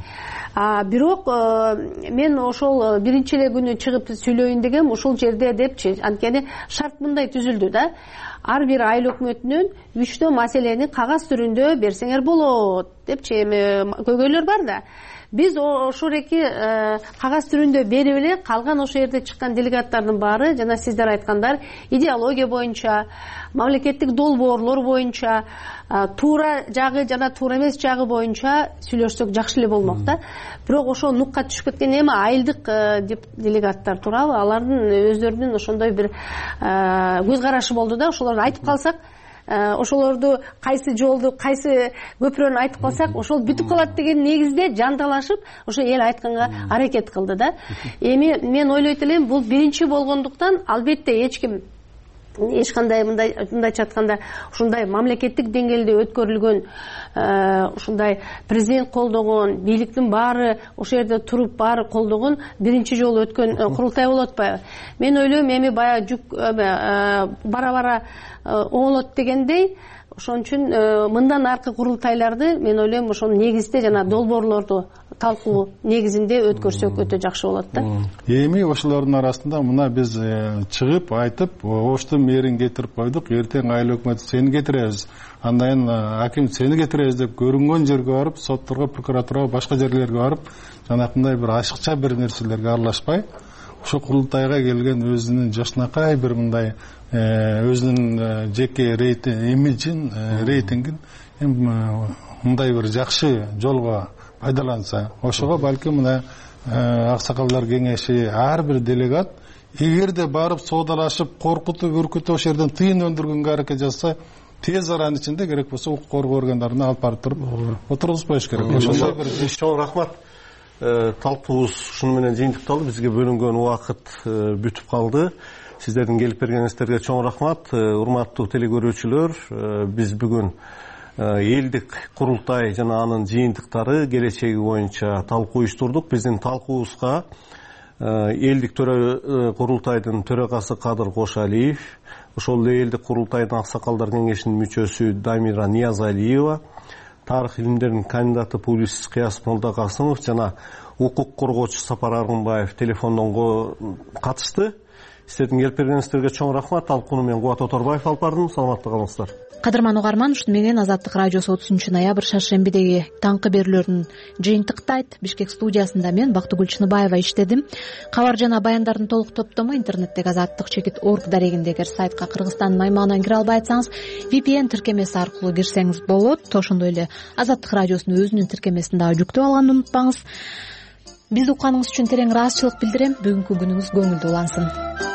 Бирок мен ошол биринчи эле күнү чыгып сүйлөйүн дегем ошол жерде депчи, анткени шарт мындай түзүлдү да. Ар бир айыл өкмөтүнөн үчтө маселени кагаз түрүндө берсеңер болот депчи, эми көйгөйлөр бар да. Биз ошол эки кагаз түрүндө берип эле калган ошол жерде чыккан делегаттардын баары жана сиздер айткандар идеология боюнча, мамлекеттик долбоорлор боюнча, туура жагы жана туура эмес жагы боюнча сүйлөшсөк жакшы эле болмок да. Бирок ошо нукка түшүп кеткен эми айылдык делегаттар туурабы, алардын өздөрүнүн ошондой бир көз карашы болду да. Ошолорду айтып калсак, ошолорду кайсы жолду, кайсы көпүрөнү айтып калсак, ошол бүтүп калат деген негизде жанталашып, ошо эл айтканга аракет кылды да. Эми мен ойлойт элем, бул биринчи болгондуктан албетте эч ким эч кандай мындайча айтканда ушундай мамлекеттик деңгээлде өткөрүлгөн, ушундай президент колдогон, бийликтин баары ошол жерде туруп баары колдогон биринчи жолу өткөн курултай болуп атпайбы? Мен ойлойм, эми баягы жүк бара-бара оңолот дегендей, ошон үчүн мындан аркы курултайларды мен ойлойм ошол негизде жана долбоорлорду талкуу негизинде өткөрсөк өтө жакшы болот да. Эми ошолордун арасында мына биз чыгып айтып, оштун мэрин кетирип койдук, эртең айыл өкмөтү сени кетиребиз, андан аким сени кетиребиз деп көрүнгөн жерге барып, сотторго, прокуратурага, башка жерлерге барып, жанакындай бир ашыкча бир нерселерге аралашпай, ошо курултайга келген өзүнүн жашынакай бир мындай өзүнүн жеке имиджин, рейтингин мындай бир жакшы жолго пайдаланса, ошого балким мына аксакалдар кеңеши, ар бир делегат эгерде барып соодалашып, коркутуп, үркүтүп ошол жерден тыйын өндүргөнгө аракет жасаса, тез аранын ичинде керек болсо укук коргоо органдарына алып барып туруп отургузбаш керек. Ошондой бир чоң рахмат. Талкуубуз ушуну менен жыйынтыкталды. Бизге бөлүнгөн убакыт бүтүп калды. Сиздердин келип бергениңиздерге чоң рахмат. Урматтуу телекөрүүчүлөр, биз бүгүн элдик курултай жана анын жыйынтыктары келечеги боюнча талкуу уюштурдук. Биздин талкуубузга элдик төрө курултайдын төрагасы Кадыр Кошалиев, ошол эле элдик курултайдын аксакалдар кеңешинин мүчөсү Дамира Ниязалиева, тарых илимдеринин кандидаты публицист Кыяс Молдокасымов жана укук коргоочу Сапар Аргынбаев телефондон катышты. Сиздердин келип бергениңиздерге чоң рахмат. Талкууну мен Кубат Оторбаев алып бардым. Саламатта калыңыздар. Кадырман угарман, ушуну менен Азаттык радиосу отузунчу ноябрь Шаршембидеги таңкы берүүлөрүн жыйынтыктайт. Бишкек студиясында мен Бактыгүл Чыныбаева иштедим. Кабар жана баяндардын толук топтому интернеттеги азаттык чекит орг дарегинде, эгер сайтка Кыргызстандын аймагынан кире албай атсаңыз, ви пи эн тиркемеси аркылуу кирсеңиз болот. Ошондой эле Азаттык радиосунун өзүнүн тиркемесин дагы жүктөп алганды унутпаңыз. Бизди укканыңыз үчүн терең ыраазычылык билдирем. Бүгүнкү күнүңүз көңүлдүү улансын.